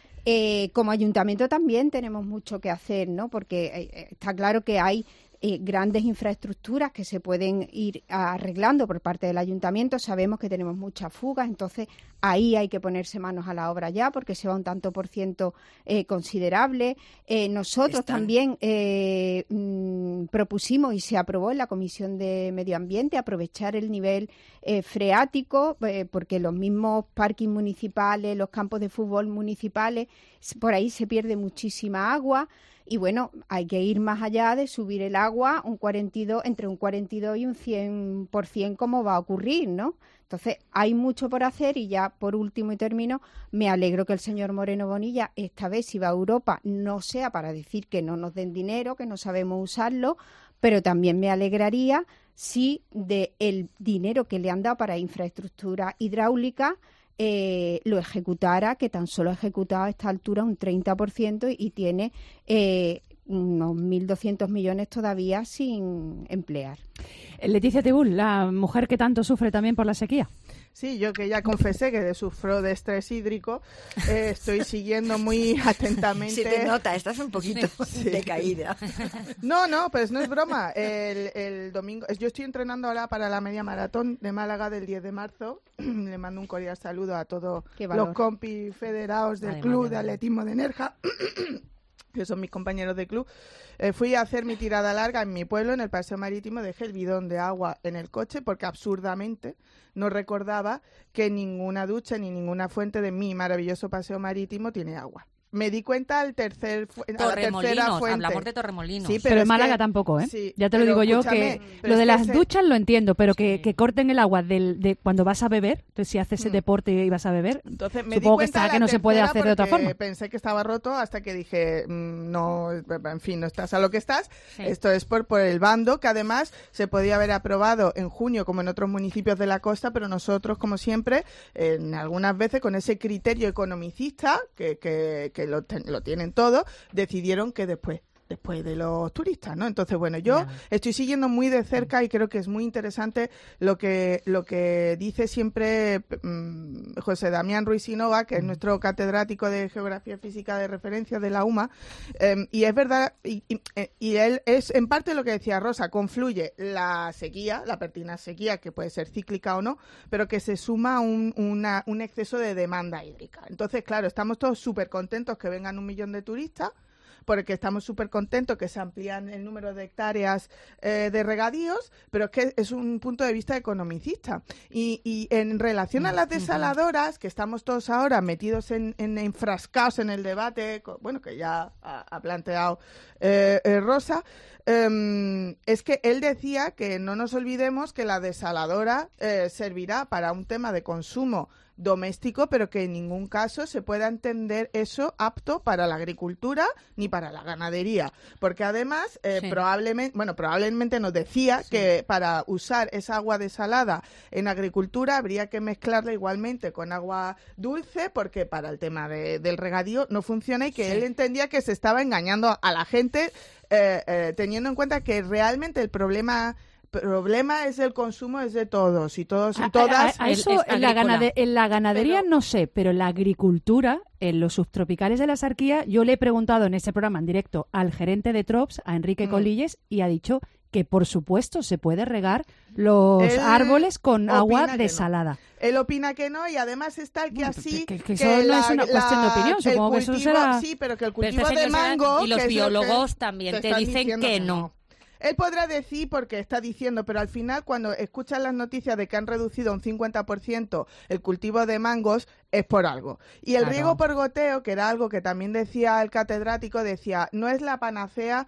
Eh, como ayuntamiento también tenemos mucho que hacer, ¿no? Porque eh, está claro que hay Eh, grandes infraestructuras que se pueden ir arreglando por parte del ayuntamiento. Sabemos que tenemos muchas fugas, entonces ahí hay que ponerse manos a la obra ya porque se va un tanto por ciento eh, considerable. Eh, nosotros Están. también eh, mm, propusimos y se aprobó en la Comisión de Medio Ambiente aprovechar el nivel eh, freático eh, porque los mismos parques municipales, los campos de fútbol municipales, por ahí se pierde muchísima agua. Y bueno, hay que ir más allá de subir el agua un cuarenta y dos, entre un cuarenta y dos y un cien por ciento como va a ocurrir, ¿no? Entonces, hay mucho por hacer y ya por último y termino, me alegro que el señor Moreno Bonilla, esta vez si va a Europa, no sea para decir que no nos den dinero, que no sabemos usarlo, pero también me alegraría si de el dinero que le han dado para infraestructura hidráulica Eh, lo ejecutara, que tan solo ha ejecutado a esta altura un treinta por ciento y, y tiene eh, unos mil doscientos millones todavía sin emplear. Leticia Tibul, la mujer que tanto sufre también por la sequía. Sí, yo que ya confesé que sufro de estrés hídrico, eh, estoy siguiendo muy atentamente... Se te nota, estás un poquito sí. decaída. No, no, pues no es broma. El, el domingo, yo estoy entrenando ahora para la media maratón de Málaga del diez de marzo. Le mando un cordial saludo a todos los compis federados del vale, club vale, de atletismo de Nerja, que son mis compañeros de club. Eh, fui a hacer mi tirada larga en mi pueblo, en el paseo marítimo, dejé el bidón de agua en el coche porque absurdamente no recordaba que ninguna ducha ni ninguna fuente de mi maravilloso paseo marítimo tiene agua. Me di cuenta al tercer fu- a la tercera fuente. Hablamos de Torremolinos. Sí, pero, pero en Málaga que, tampoco, ¿eh? Sí, ya te lo digo yo, que lo de las se... duchas lo entiendo, pero que, sí. que corten el agua del, de cuando vas a beber, entonces si haces ese mm. deporte y vas a beber, entonces, me supongo di que está que no se puede hacer de otra forma. Pensé que estaba roto hasta que dije, mmm, no, en fin, no estás a lo que estás. Sí. Esto es por, por el bando, que además se podía haber aprobado en junio, como en otros municipios de la costa, pero nosotros, como siempre, en algunas veces con ese criterio economicista, que, que, que lo, ten, lo tiene en todo, decidieron que después después de los turistas, ¿no? Entonces, bueno, yo yeah. estoy siguiendo muy de cerca y creo que es muy interesante lo que lo que dice siempre mmm, José Damián Ruiz Sinova, que es nuestro catedrático de Geografía Física de referencia de la U M A, eh, y es verdad, y, y, y él es en parte lo que decía Rosa, confluye la sequía, la pertinaz sequía, que puede ser cíclica o no, pero que se suma un, una, un exceso de demanda hídrica. Entonces, claro, estamos todos súper contentos que vengan un millón de turistas, porque estamos súper contentos que se amplían el número de hectáreas eh, de regadíos, pero es que es un punto de vista economicista. Y, y en relación a las desaladoras, que estamos todos ahora metidos en, en enfrascados en el debate, bueno, que ya ha, ha planteado eh, eh, Rosa, eh, es que él decía que no nos olvidemos que la desaladora eh, servirá para un tema de consumo doméstico, pero que en ningún caso se pueda entender eso apto para la agricultura ni para la ganadería, porque además eh, sí. probablemente, bueno, probablemente nos decía sí. que para usar esa agua desalada en agricultura habría que mezclarla igualmente con agua dulce, porque para el tema de, del regadío no funciona, y que sí. él entendía que se estaba engañando a la gente, eh, eh, teniendo en cuenta que realmente el problema problema es el consumo, es de todos y todos y todas. A, a, a eso en la, ganade, en la ganadería pero, no sé, pero en la agricultura, en los subtropicales de la Sarquía, yo le he preguntado en ese programa en directo al gerente de Trops, a Enrique mm. Colilles, y ha dicho que por supuesto se puede regar los Él árboles con agua desalada. No. Él opina que no, y además está el que bueno, así... Que, que, que, que eso la, no es una la, cuestión de opinión, supongo cultivo, que eso será... Sí, pero que el cultivo de mango... Y los que biólogos te, también te, te dicen que, que no. no. Él podrá decir porque está diciendo, pero al final cuando escuchas las noticias de que han reducido un cincuenta por ciento el cultivo de mangos, es por algo. Y el claro. riego por goteo, que era algo que también decía el catedrático, decía, no es la panacea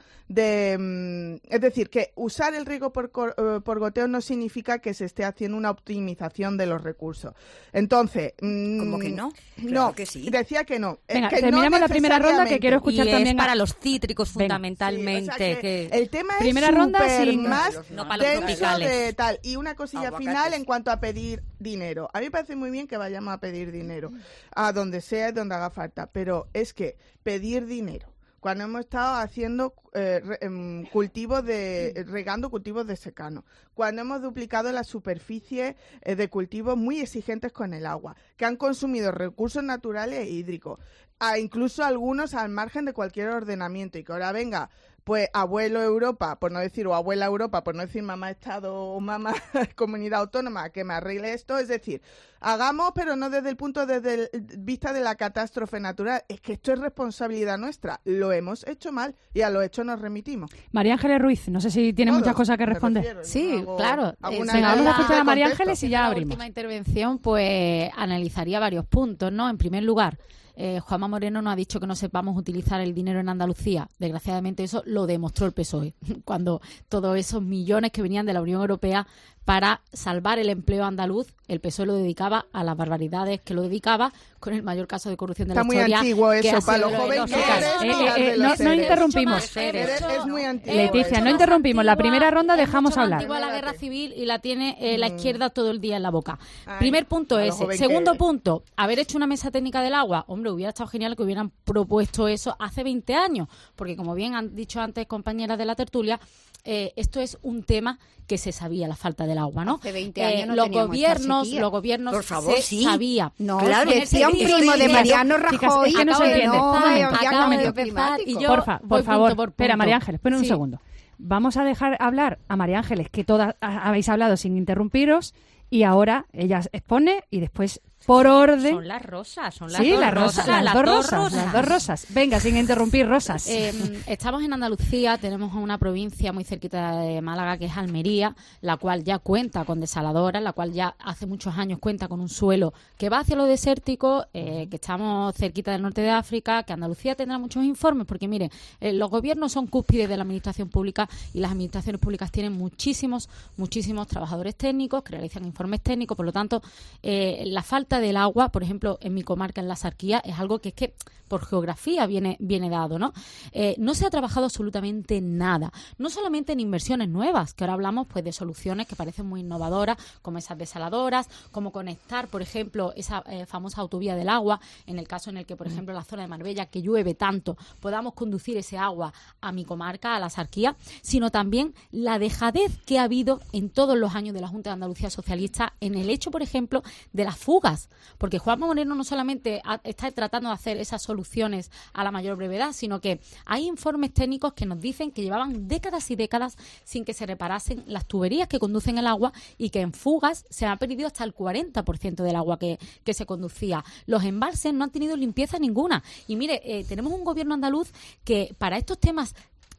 de... Es decir, que usar el riego por, por goteo no significa que se esté haciendo una optimización de los recursos. Entonces... ¿Cómo que no? Claro no, que sí. decía que no. Venga, que terminamos no la primera ronda, que quiero escuchar y también... es para los cítricos fundamentalmente. Sí, o sea que que... El tema primera es ronda sin más no para los dentro de tal. Y una cosilla Aguacates. final en cuanto a pedir dinero. A mí me parece muy bien que vayamos a pedir dinero a donde sea y donde haga falta, pero es que pedir dinero cuando hemos estado haciendo eh, re, eh, cultivos de regando cultivos de secano, cuando hemos duplicado la superficie eh, de cultivos muy exigentes con el agua, que han consumido recursos naturales e hídricos, a incluso algunos al margen de cualquier ordenamiento, y que ahora venga pues abuelo Europa, por no decir, o abuela Europa, por no decir mamá Estado o mamá comunidad autónoma, que me arregle esto. Es decir, hagamos, pero no desde el punto de vista de la catástrofe natural. Es que esto es responsabilidad nuestra. Lo hemos hecho mal y a lo hecho nos remitimos. María Ángeles Ruiz, no sé si tiene Todo, muchas cosas que responder. Refiero, sí, hago, claro. Hago eh, venga, vamos a escuchar a María Ángeles y ya abrimos. La última intervención, pues, analizaría varios puntos, ¿no? En primer lugar, Eh, Juanma Moreno nos ha dicho que no sepamos utilizar el dinero en Andalucía. Desgraciadamente eso lo demostró el P S O E, cuando todos esos millones que venían de la Unión Europea para salvar el empleo andaluz, el P S O E lo dedicaba a las barbaridades que lo dedicaba, con el mayor caso de corrupción de Está la historia. Está muy antiguo eso, para los jóvenes. jóvenes. No, no interrumpimos. Eres, es muy antiguo. Leticia, no interrumpimos. La primera ronda dejamos hablar. Antigua la guerra civil y la tiene eh, la izquierda todo el día en la boca. Ay, Primer punto ese. Segundo que... punto, haber hecho una mesa técnica del agua. Hombre, hubiera estado genial que hubieran propuesto eso hace veinte años, porque como bien han dicho antes compañeras de la tertulia, eh, esto es un tema que se sabía, la falta del agua, ¿no? Hace veinte años eh, no los teníamos gobiernos, esta los gobiernos Por favor, se sí. sabía. No, claro, decía un primo de Mariano Rajoy. Es que no se entiende. No, Un momento, ya un momento. empezar y yo Porfa, por voy favor, punto por espera, punto. María Ángeles, espera un Sí. segundo. Vamos a dejar hablar a María Ángeles, que todas habéis hablado sin interrumpiros, y ahora ella expone y después, por orden... Son las rosas, son las sí, dos la rosas. rosa, las, las dos dos rosas, rosas. las dos rosas. Venga, sin interrumpir, rosas. Eh, estamos en Andalucía, tenemos una provincia muy cerquita de Málaga que es Almería, la cual ya cuenta con desaladoras, la cual ya hace muchos años cuenta con un suelo que va hacia lo desértico, eh, que estamos cerquita del norte de África, que Andalucía tendrá muchos informes, porque miren, eh, los gobiernos son cúspides de la administración pública y las administraciones públicas tienen muchísimos, muchísimos trabajadores técnicos que realizan informes técnicos, por lo tanto, eh, la falta del agua, por ejemplo, ejemplo, en mi comarca, en la Sarquía, es algo que es que por geografía viene, viene dado, ¿no? Eh, no se ha trabajado absolutamente nada, no solamente en inversiones nuevas, que ahora hablamos pues de soluciones que parecen muy innovadoras, como esas desaladoras, como conectar, por ejemplo, esa eh, famosa autovía del agua, en el caso en el que, por ejemplo, en la zona de Marbella, que llueve tanto, podamos conducir ese agua a mi comarca, a la Sarquía, sino también la dejadez que ha habido en todos los años de la Junta de Andalucía Socialista en el hecho, por ejemplo, de las fugas, porque Juanma Moreno no solamente ha, está tratando de hacer esas soluciones a la mayor brevedad, sino que hay informes técnicos que nos dicen que llevaban décadas y décadas sin que se reparasen las tuberías que conducen el agua y que en fugas se ha perdido hasta el cuarenta por ciento del agua que, que se conducía. Los embalses no han tenido limpieza ninguna. Y mire, eh, tenemos un gobierno andaluz que para estos temas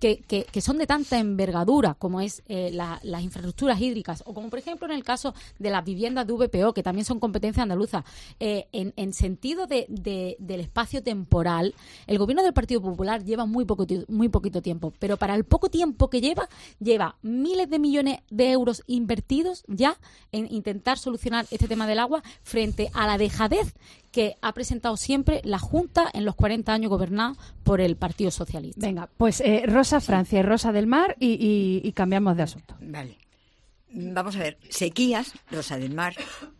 que, que, que son de tanta envergadura como es eh, la, las infraestructuras hídricas, o como por ejemplo en el caso de las viviendas de V P O, que también son competencia andaluza, eh, en, en sentido de, de, del espacio temporal, el gobierno del Partido Popular lleva muy poco, muy poquito tiempo, pero para el poco tiempo que lleva, lleva miles de millones de euros invertidos ya en intentar solucionar este tema del agua frente a la dejadez que ha presentado siempre la Junta en los cuarenta años gobernados por el Partido Socialista. Venga, pues eh, Rosa Francia y Rosa del Mar y, y, y cambiamos de asunto. Vale. Vamos a ver, sequías, Rosa del Mar,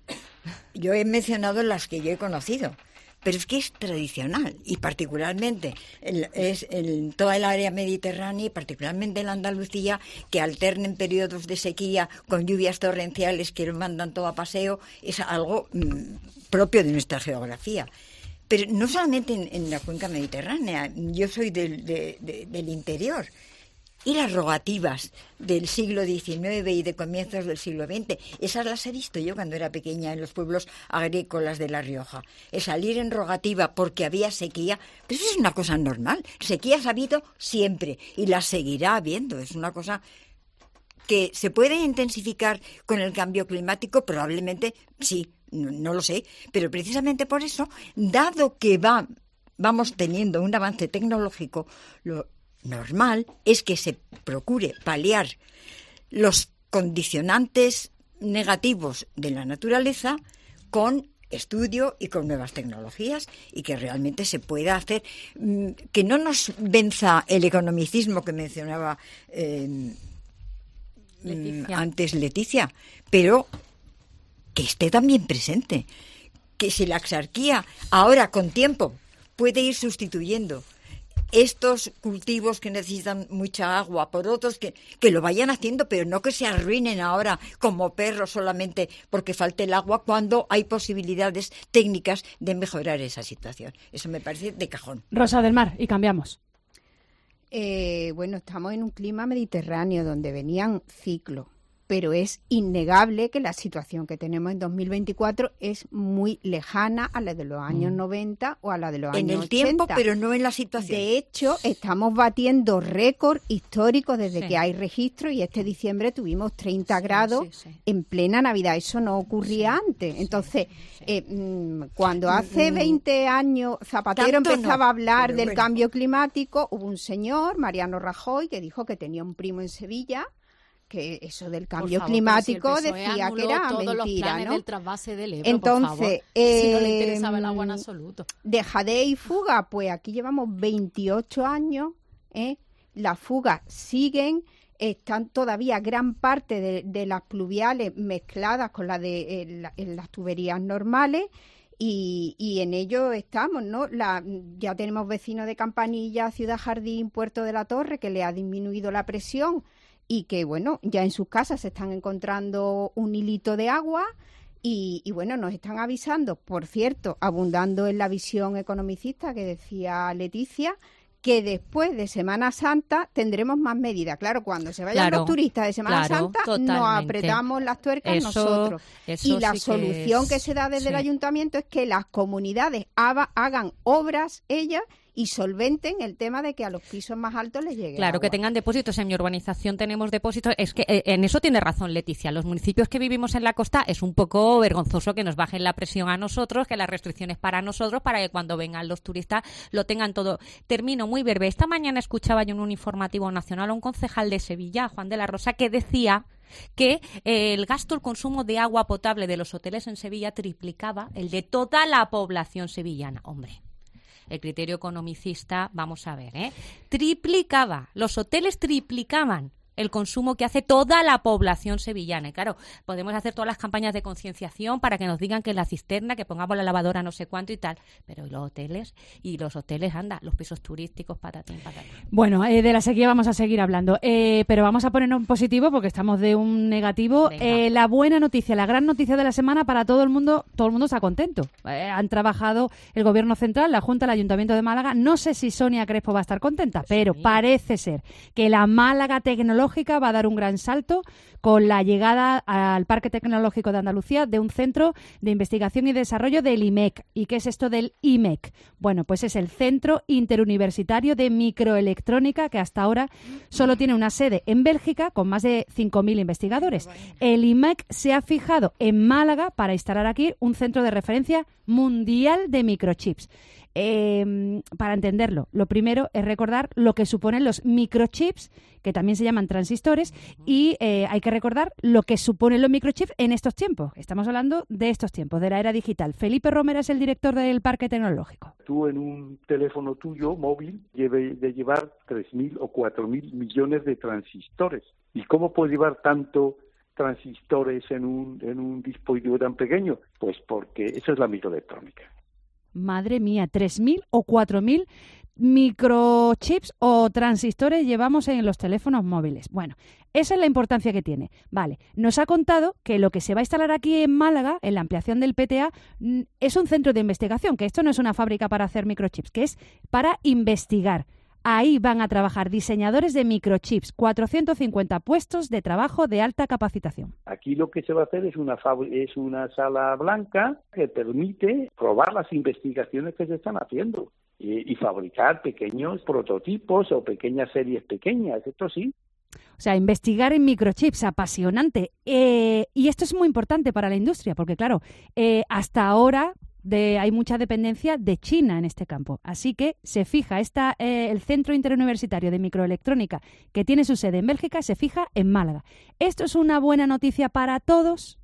yo he mencionado las que yo he conocido, pero es que es tradicional y particularmente el, es en toda el área mediterránea y particularmente en la Andalucía, que alternen periodos de sequía con lluvias torrenciales que lo mandan todo a paseo, es algo mmm, propio de nuestra geografía. Pero no solamente en, en la cuenca mediterránea, yo soy del, de, de, del interior. Y las rogativas del siglo diecinueve y de comienzos del siglo veinte, esas las he visto yo cuando era pequeña en los pueblos agrícolas de La Rioja. El salir en rogativa porque había sequía, pero eso es una cosa normal. Sequías ha habido siempre y las seguirá habiendo. Es una cosa que se puede intensificar con el cambio climático, probablemente sí, no, no lo sé, pero precisamente por eso, dado que va, vamos teniendo un avance tecnológico, lo normal es que se procure paliar los condicionantes negativos de la naturaleza con estudio y con nuevas tecnologías y que realmente se pueda hacer, que no nos venza el economicismo que mencionaba eh, Leticia. antes Leticia, pero que esté también presente, que si la Axarquía ahora con tiempo puede ir sustituyendo estos cultivos que necesitan mucha agua por otros que, que lo vayan haciendo, pero no que se arruinen ahora como perros solamente porque falte el agua, cuando hay posibilidades técnicas de mejorar esa situación. Eso me parece de cajón. Rosa del Mar, y cambiamos. Eh, bueno, estamos en un clima mediterráneo donde venían ciclos, pero es innegable que la situación que tenemos en dos mil veinticuatro es muy lejana a la de los años mm. noventa o a la de los en años ochenta. En el tiempo, ochenta. pero no en la situación. De hecho, estamos batiendo récord históricos desde sí. que hay registro, y este diciembre tuvimos treinta sí, grados sí, sí. en plena Navidad. Eso no ocurría sí, antes. Entonces, sí. eh, cuando hace veinte años Zapatero Tanto empezaba no, a hablar del bueno. cambio climático, hubo un señor, Mariano Rajoy, que dijo que tenía un primo en Sevilla, que eso del cambio favor, climático si decía que era todos mentira, los ¿no? Del trasvase del Ebro, Entonces, por favor, eh, si no le interesaba el agua en absoluto. Dejadez y fuga, pues aquí llevamos veintiocho años, ¿eh? Las fugas siguen, están todavía gran parte de, de las pluviales mezcladas con las de eh, la, en las tuberías normales. Y, y en ello estamos, ¿no? La, ya tenemos vecinos de Campanilla, Ciudad Jardín, Puerto de la Torre, que le ha disminuido la presión y que, bueno, ya en sus casas se están encontrando un hilito de agua y, y, bueno, nos están avisando, por cierto, abundando en la visión economicista que decía Leticia, que después de Semana Santa tendremos más medidas. Claro, cuando se vayan claro, los turistas de Semana claro, Santa, totalmente. nos apretamos las tuercas eso, nosotros. Eso y la sí solución que, que es, se da desde sí. el ayuntamiento es que las comunidades haga, hagan obras ellas y solventen el tema de que a los pisos más altos les llegue Claro, agua. Que tengan depósitos. En mi urbanización tenemos depósitos. Es que eh, en eso tiene razón Leticia. Los municipios que vivimos en la costa es un poco vergonzoso que nos bajen la presión a nosotros, que las restricciones para nosotros, para que cuando vengan los turistas lo tengan todo. Termino muy breve. Esta mañana escuchaba yo en un informativo nacional a un concejal de Sevilla, Juan de la Rosa, que decía que eh, el gasto, el consumo de agua potable de los hoteles en Sevilla triplicaba el de toda la población sevillana. Hombre, el criterio economicista, vamos a ver, ¿eh? Triplicaba, los hoteles triplicaban el consumo que hace toda la población sevillana. Y claro, podemos hacer todas las campañas de concienciación para que nos digan que la cisterna, que pongamos la lavadora no sé cuánto y tal, pero ¿y los hoteles? Y los hoteles, anda, los pisos turísticos, patatín, patatán. Bueno, eh, de la sequía vamos a seguir hablando, eh, pero vamos a ponernos un positivo porque estamos de un negativo. Eh, la buena noticia, la gran noticia de la semana para todo el mundo, todo el mundo está contento. Eh, han trabajado el Gobierno Central, la Junta, el Ayuntamiento de Málaga. No sé si Sonia Crespo va a estar contenta, pero sí. Parece ser que la Málaga Tecnológica Tecnológica va a dar un gran salto con la llegada al Parque Tecnológico de Andalucía de un centro de investigación y desarrollo del I M E C. ¿Y qué es esto del I M E C? Bueno, pues es el Centro Interuniversitario de Microelectrónica, que hasta ahora solo tiene una sede en Bélgica con más de cinco mil investigadores. El I M E C se ha fijado en Málaga para instalar aquí un centro de referencia mundial de microchips. Eh, para entenderlo, lo primero es recordar lo que suponen los microchips, que también se llaman transistores, y eh, hay que recordar lo que suponen los microchips en estos tiempos. Estamos hablando de estos tiempos, de la era digital. Felipe Romera es el director del Parque Tecnológico. Tú en un teléfono tuyo móvil debe de llevar tres mil o cuatro mil millones de transistores. ¿Y cómo puedes llevar tanto transistores en un, en un dispositivo tan pequeño? Pues porque eso es la microelectrónica. Madre mía, tres mil o cuatro mil microchips o transistores llevamos en los teléfonos móviles. Bueno, esa es la importancia que tiene. Vale, nos ha contado que lo que se va a instalar aquí en Málaga, en la ampliación del P T A, es un centro de investigación, que esto no es una fábrica para hacer microchips, que es para investigar. Ahí van a trabajar diseñadores de microchips, cuatrocientos cincuenta puestos de trabajo de alta capacitación. Aquí lo que se va a hacer es una es una sala blanca que permite probar las investigaciones que se están haciendo y, y fabricar pequeños prototipos o pequeñas series pequeñas, esto sí. O sea, investigar en microchips, apasionante. Eh, y esto es muy importante para la industria, porque claro, eh, hasta ahora... De, hay mucha dependencia de China en este campo. Así que se fija esta, eh, el Centro Interuniversitario de Microelectrónica, que tiene su sede en Bélgica, se fija en Málaga. ¿Esto es una buena noticia para todos?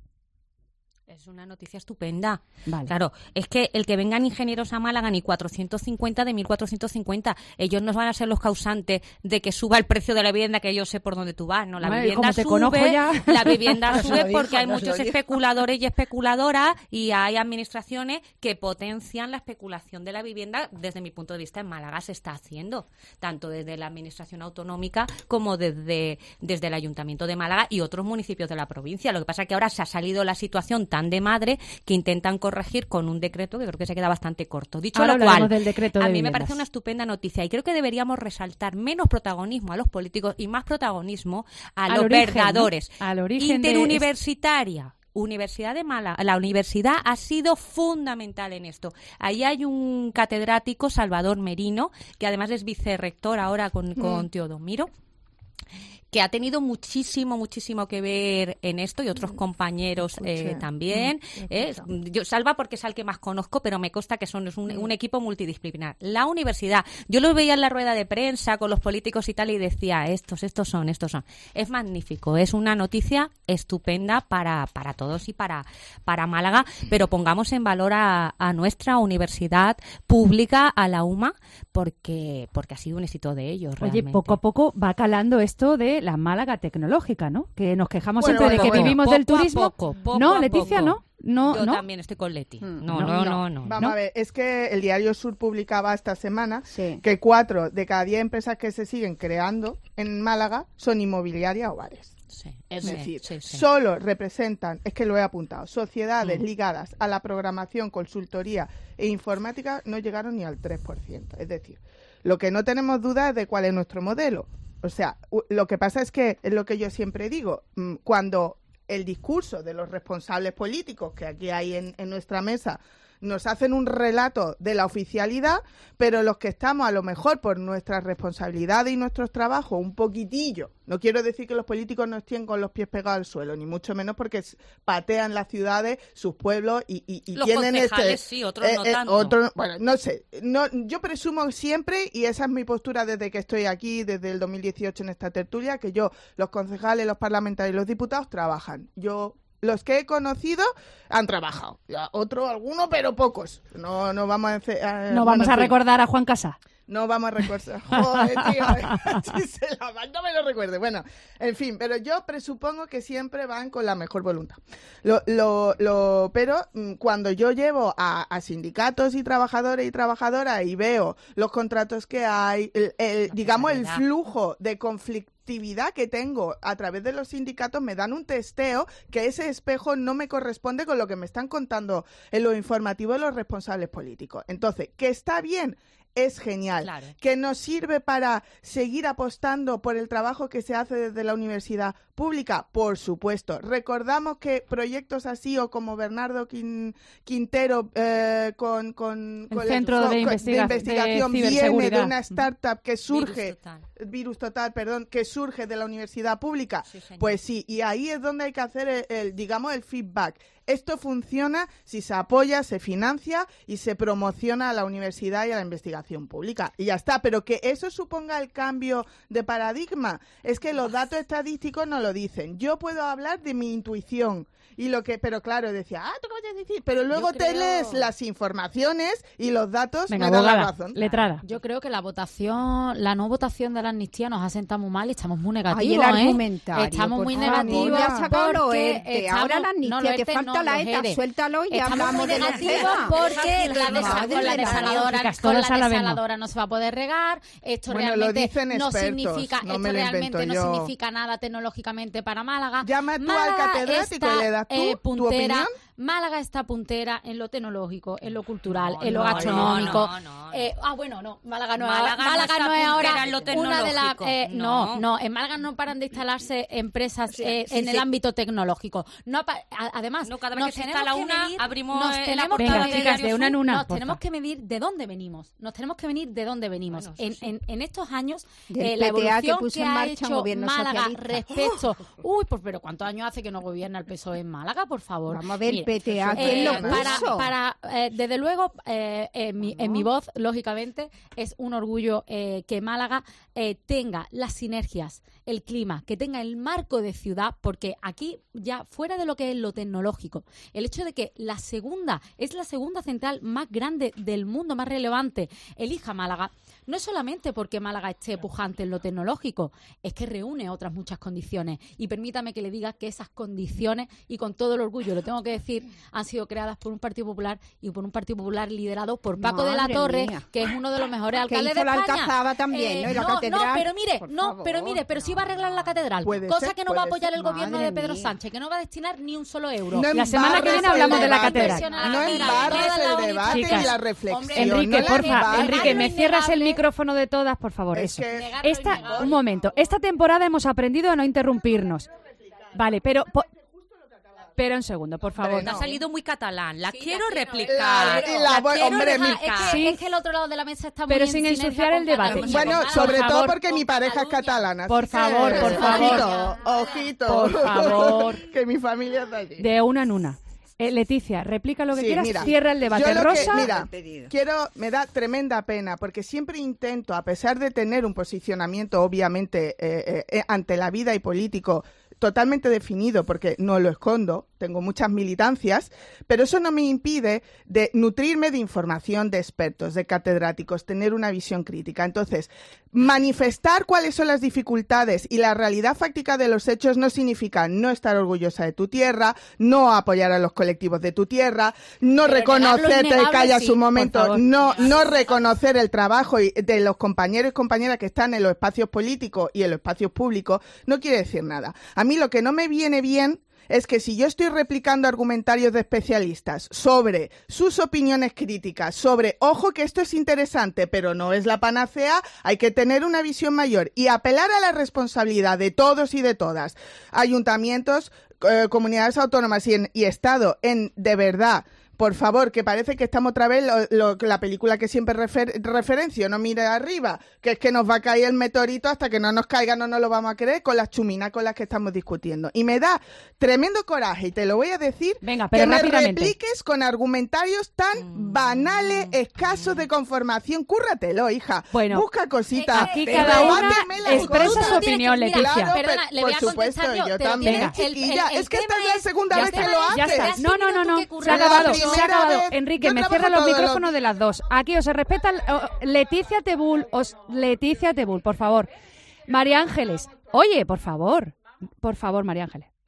Es una noticia estupenda. Vale. Claro, es que el que vengan ingenieros a Málaga ni cuatrocientos cincuenta de mil cuatrocientos cincuenta, ellos no van a ser los causantes de que suba el precio de la vivienda, que yo sé por dónde tú vas, ¿no? La Vale, vivienda te sube, ya. la vivienda sube dijo, porque hay nos muchos lo dijo. especuladores y especuladoras y hay administraciones que potencian la especulación de la vivienda. Desde mi punto de vista, en Málaga se está haciendo, tanto desde la administración autonómica como desde, desde el Ayuntamiento de Málaga y otros municipios de la provincia. Lo que pasa es que ahora se ha salido la situación tan de madre que intentan corregir con un decreto que creo que se queda bastante corto. Dicho Ahora lo cual, del decreto de a mí viviendas. me parece una estupenda noticia y creo que deberíamos resaltar menos protagonismo a los políticos y más protagonismo a Al los origen, vergadores. ¿no? Al origen de- Interuniversitaria. Universidad de Málaga, la universidad ha sido fundamental en esto. Ahí hay un catedrático, Salvador Merino, que además es vicerrector ahora con, con Teodomiro, que ha tenido muchísimo, muchísimo que ver en esto y otros compañeros eh, también. Eh, yo, Salva porque es al que más conozco, pero me consta que son es un, un equipo multidisciplinar. La universidad, yo los veía en la rueda de prensa con los políticos y tal y decía, estos, estos son, estos son. Es magnífico, es una noticia estupenda para, para todos y para, para Málaga, pero pongamos en valor a, a nuestra universidad pública, a la U M A, porque, porque ha sido un éxito de ellos. Oye, realmente. poco a poco va calando esto de la Málaga tecnológica, ¿no? Que nos quejamos Bueno, siempre bueno, de que bueno. vivimos Poco del a turismo. poco, poco no, a Leticia, poco. no. No, Yo no. también estoy con Leti. Mm. No, no, no, no. Vamos ¿no? a ver, es que el Diario Sur publicaba esta semana Sí. que cuatro de cada diez empresas que se siguen creando en Málaga son inmobiliarias o bares. Sí, Es sí, decir, sí, sí. solo representan, es que lo he apuntado, sociedades Mm. ligadas a la programación, consultoría e informática no llegaron ni al tres por ciento. Es decir, lo que no tenemos duda es de cuál es nuestro modelo. O sea, u- lo que pasa es que, es lo que yo siempre digo, mm, cuando el discurso de los responsables políticos que aquí hay en, en nuestra mesa nos hacen un relato de la oficialidad, pero los que estamos a lo mejor por nuestras responsabilidades y nuestros trabajos un poquitillo, no quiero decir que los políticos no estén con los pies pegados al suelo, ni mucho menos porque s- patean las ciudades, sus pueblos y, y, y Los tienen concejales este... sí, otros no tanto. otro- bueno, no sé, no, yo presumo siempre, y esa es mi postura desde que estoy aquí, desde el dos mil dieciocho en esta tertulia, que yo, los concejales, los parlamentarios y los diputados trabajan. Yo... Los que he conocido han trabajado. Ya, otro, alguno, pero pocos. No, no vamos a... hacer- a- No bueno, vamos a en fin. recordar a Juan Casa. No vamos a recordar. Joder, tío. Si se la va, no me lo recuerde. Bueno, en fin, pero yo presupongo que siempre van con la mejor voluntad. Lo, lo, lo, pero mm, cuando yo llevo a, a sindicatos y trabajadores y trabajadoras y veo los contratos que hay, el, el, digamos, el flujo de conflictividad que tengo a través de los sindicatos, me dan un testeo que ese espejo no me corresponde con lo que me están contando en los informativos los responsables políticos. Entonces, ¿que está bien? es genial. Claro. Que nos sirve para seguir apostando por el trabajo que se hace desde la universidad pública, por supuesto. Recordamos que proyectos así o como Bernardo Quin- Quintero eh, con, con, El con Centro de, de investiga- investigación de viene ciberseguridad. de una startup que surge, Virus Total. Virus Total, perdón, que surge de la universidad pública. Sí, señor. Pues sí, y ahí es donde hay que hacer el, el, digamos, el feedback. Esto funciona si se apoya, se financia y se promociona a la universidad y a la investigación pública. Y ya está, pero que eso suponga el cambio de paradigma, es que los datos estadísticos no lo dicen. Yo puedo hablar de mi intuición. Y lo que, pero claro, decía, ah, ¿tú qué vas a decir? Pero luego Yo te creo- lees las informaciones y los datos Venga, me dan la abogada, razón. letrada. Yo creo que la votación, la no votación de la amnistía nos ha sentado muy mal y estamos muy Ay, negativos, el ¿eh? argumentario, Estamos por muy favor. negativos. Ya sácalo, porque ERTE. estamos- Ahora la no, amnistía, los que ERTE falta no, la los ETA, ERE. suéltalo y Estamos hablamos muy de los negativos temas. porque Madre la, desa- de con la la desaladora, Chicas, con la todas a la vez no. desaladora no se va a poder regar. Esto Bueno, lo realmente dicen no expertos, significa, no esto me lo invento realmente no yo. significa nada tecnológicamente para Málaga. Llama tú al Málaga catedrático está, y le das tú eh, tu puntera, opinión. Málaga está puntera en lo tecnológico, en lo cultural, en lo no, gastronómico. no, no, no. Eh, ah, bueno, no, Málaga no, Málaga es, no Málaga está no es puntera ahora en lo una de las... tecnológico. eh, no, No. no, en Málaga no paran de instalarse empresas Sí, eh, sí, en sí. el ámbito tecnológico. No, apa- a- además, No, cada vez nos que se tenemos instala que una, medir- abrimos, nos eh, la tenemos portada que Venga, del medir- chicas, diario de una en Sur. una, nos porfa. tenemos que medir de dónde venimos. Nos tenemos que medir de dónde venimos. Bueno, eso en, sí. en, en estos años, Del eh, la P T A que evolución puso que en ha marcha un hecho gobierno Málaga socialista. respecto... Uy, pues pero ¿cuántos años hace que no gobierna el P S O E en Málaga, por favor? Vamos a ver, Mire, P T A, eh, ¿quién lo para, puso? para eh, desde luego, eh, en, mi, en mi voz, lógicamente, es un orgullo eh, que Málaga eh, tenga las sinergias, el clima, que tenga el marco de ciudad, porque aquí, ya fuera de lo que es lo tecnológico, el hecho de que la segunda, es la segunda central más grande del mundo, más relevante, elija Málaga, no es solamente porque Málaga esté pujante en lo tecnológico, es que reúne otras muchas condiciones. Y permítame que le diga que esas condiciones, y con todo el orgullo lo tengo que decir, han sido creadas por un Partido Popular y por un Partido Popular liderado por Paco de la Madre Torre, mía. que es uno de los mejores Que alcaldes hizo de la España. Alcazaba también, ¿no? Y la no, catedral. no, pero mire, Por no, favor, pero mire, pero sí va a arreglar la catedral, Puede cosa ser, que no va a puede apoyar ser. el gobierno Madre de Pedro mía. Sánchez, que no va a destinar ni un solo euro. No La semana que viene embarres hablamos el de la debate. catedral. No embarres el debate Chicas. y la reflexión. Hombre, Enrique, no la porfa, embarres. Enrique, me Negarlo cierras el innegable. micrófono de todas, por favor. Es Eso. que- Negarlo Esta, innegable. un momento. Esta temporada hemos aprendido a no interrumpirnos. Vale, pero po- pero un segundo, por favor. Te ha salido muy catalán. La Sí, quiero la quiero. replicar. La- y la voy- quiero hombre, mi- replicar. Es que, Sí. es que el otro lado de la mesa está muy Pero en sin sinergia ensuciar con el debate. Cataluña, Bueno, con sobre Málaga, todo con porque mi pareja es Cataluña. catalana. Por así que- favor, por favor. Ojito, ojito. Por favor. que mi familia está allí. De una en una. Eh, Leticia, replica lo que Sí, quieras, mira, cierra el debate. yo lo que- Rosa, mira, Pedido. quiero, me da tremenda pena porque siempre intento, a pesar de tener un posicionamiento obviamente eh, eh, ante la vida y político totalmente definido, porque no lo escondo, tengo muchas militancias, pero eso no me impide de nutrirme de información de expertos, de catedráticos, tener una visión crítica. Entonces, manifestar cuáles son las dificultades y la realidad fáctica de los hechos no significa no estar orgullosa de tu tierra, no apoyar a los colectivos de tu tierra, no Pero reconocer negarlo que innegable, haya sí, su por momento, favor. no, no reconocer el trabajo y- de los compañeros y compañeras que están en los espacios políticos y en los espacios públicos, no quiere decir nada. A mí lo que no me viene bien es que si yo estoy replicando argumentarios de especialistas sobre sus opiniones críticas, sobre, ojo que esto es interesante, pero no es la panacea, hay que tener una visión mayor y apelar a la responsabilidad de todos y de todas, ayuntamientos, eh, comunidades autónomas y, en- y Estado, en de verdad. Por favor, que parece que estamos otra vez, lo, lo- la película que siempre refer, referencio, no mire arriba, que es que nos va a caer el meteorito hasta que no nos caiga, no nos lo vamos a creer, con las chuminas con las que estamos discutiendo. Y me da tremendo coraje, y te lo voy a decir, Venga, que pero me rápidamente. repliques con argumentarios tan banales, escasos de conformación. Cúrratelo, hija. Bueno, busca cositas. aquí pero cada una debáteme las expresa cosas. su opinión, Mira, Leticia. Claro, perdona, pero- le por voy a supuesto, contestar yo, yo te lo también, tienes- el- chiquilla. el- el Es que esta tema es la segunda Ya vez está, que lo ya haces. está. No, no, no, no. que Se ha currar. acabado, La se ha primera acabado. vez. Enrique, Yo me trabajo cierran los todos los- micrófonos de las dos. Aquí os se respeta el- oh, Leticia Tebul, os Leticia Tebul, por favor. María Ángeles. Oye, por favor. Por favor, María Ángeles.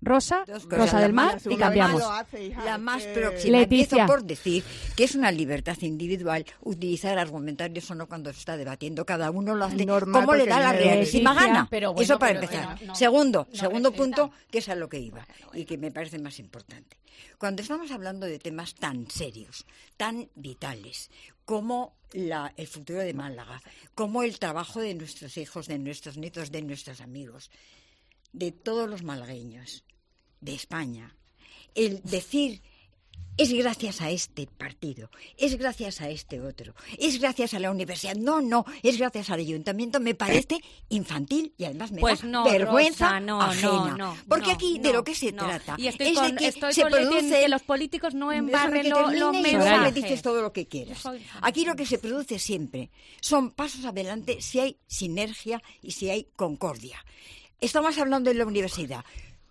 Rosa, Dos cosas. Rosa del La Mar más- y cambiamos. La más, la más próxima. Leticia. Empiezo por decir que es una libertad individual utilizar argumentarios o no cuando se está debatiendo. Cada uno lo hace Normal, como le da porque la viene de realísima Leticia. gana. Pero bueno, Eso para pero empezar. que no- no- segundo, no segundo respeta. punto, que es a lo que iba y que me parece más importante. Cuando estamos hablando de temas tan serios, tan vitales, como la, el futuro de Málaga, como el trabajo de nuestros hijos, de nuestros nietos, de nuestros amigos, de todos los malagueños, de España, el decir es gracias a este partido, es gracias a este otro, es gracias a la universidad, no, no, es gracias al ayuntamiento, me parece infantil y además me Pues da no, vergüenza Rosa, no, ajena. no, no, porque no, aquí de no, lo que se no. trata Y estoy es con, de que estoy se con Leti en produce que los políticos no embarren Déjame que lo- los termine y luego me mensajes. dices todo lo que quieras. Aquí lo que se produce siempre son pasos adelante si hay sinergia y si hay concordia. Estamos hablando de la universidad.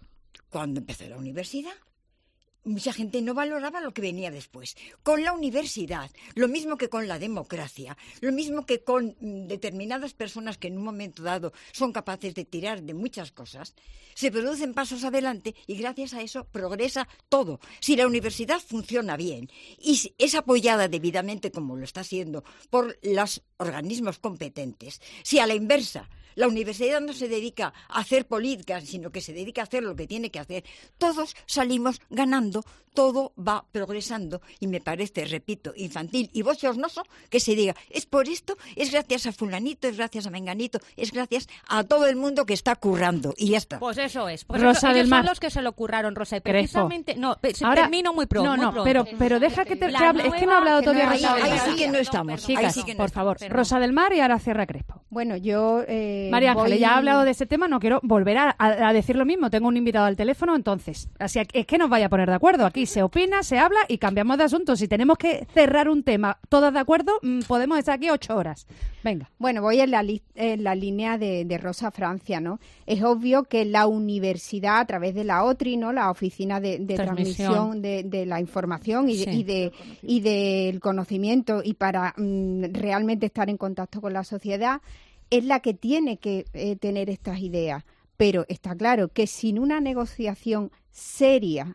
Cuando empezó la universidad, mucha gente no valoraba lo que venía después. Con la universidad, lo mismo que con la democracia, lo mismo que con mm, determinadas personas que en un momento dado son capaces de tirar de muchas cosas, se producen pasos adelante y gracias a eso progresa todo. Si la universidad funciona bien y si es apoyada debidamente, como lo está haciendo, por los organismos competentes, si a la inversa la universidad no se dedica a hacer políticas, sino que se dedica a hacer lo que tiene que hacer, todos salimos ganando, todo va progresando y me parece, repito, infantil y bochornoso que se diga, es por esto, es gracias a fulanito, es gracias a menganito, es gracias a todo el mundo que está currando y ya está. Pues eso es. Pues Rosa eso, del ellos Mar. son los que se lo curraron, Rosa. Y Crespo. precisamente, no, pe- se Ahora- termino muy pronto. No, muy no, pronto. pero, pero deja que te que La hable. Es que no ha nueva- hablado que todavía no- Rosa ahí- del ahí Mar. sí que no estamos, ahí Chicas, sí que no por estamos, favor, perdón. Rosa del Mar y ahora cierra Crespo. Bueno, yo... Eh, María Ángeles, voy- ya ha hablado de ese tema, no quiero volver a, a- a decir lo mismo. Tengo un invitado al teléfono, entonces. Así que es que nos vaya a poner de acuerdo. Aquí se opina, se habla y cambiamos de asunto. Si tenemos que cerrar un tema todas de acuerdo, mm, podemos estar aquí ocho horas. Venga. Bueno, voy en la, li- en la línea de, de Rosa Francia, ¿no? Es obvio que la universidad, a través de la O T R I, ¿no? La Oficina de, de Transmisión. Transmisión de, de la Información y, de- Sí. y, de, y del conocimiento, y para mm, realmente estar en contacto con la sociedad, es la que tiene que eh, tener estas ideas. Pero está claro que sin una negociación seria,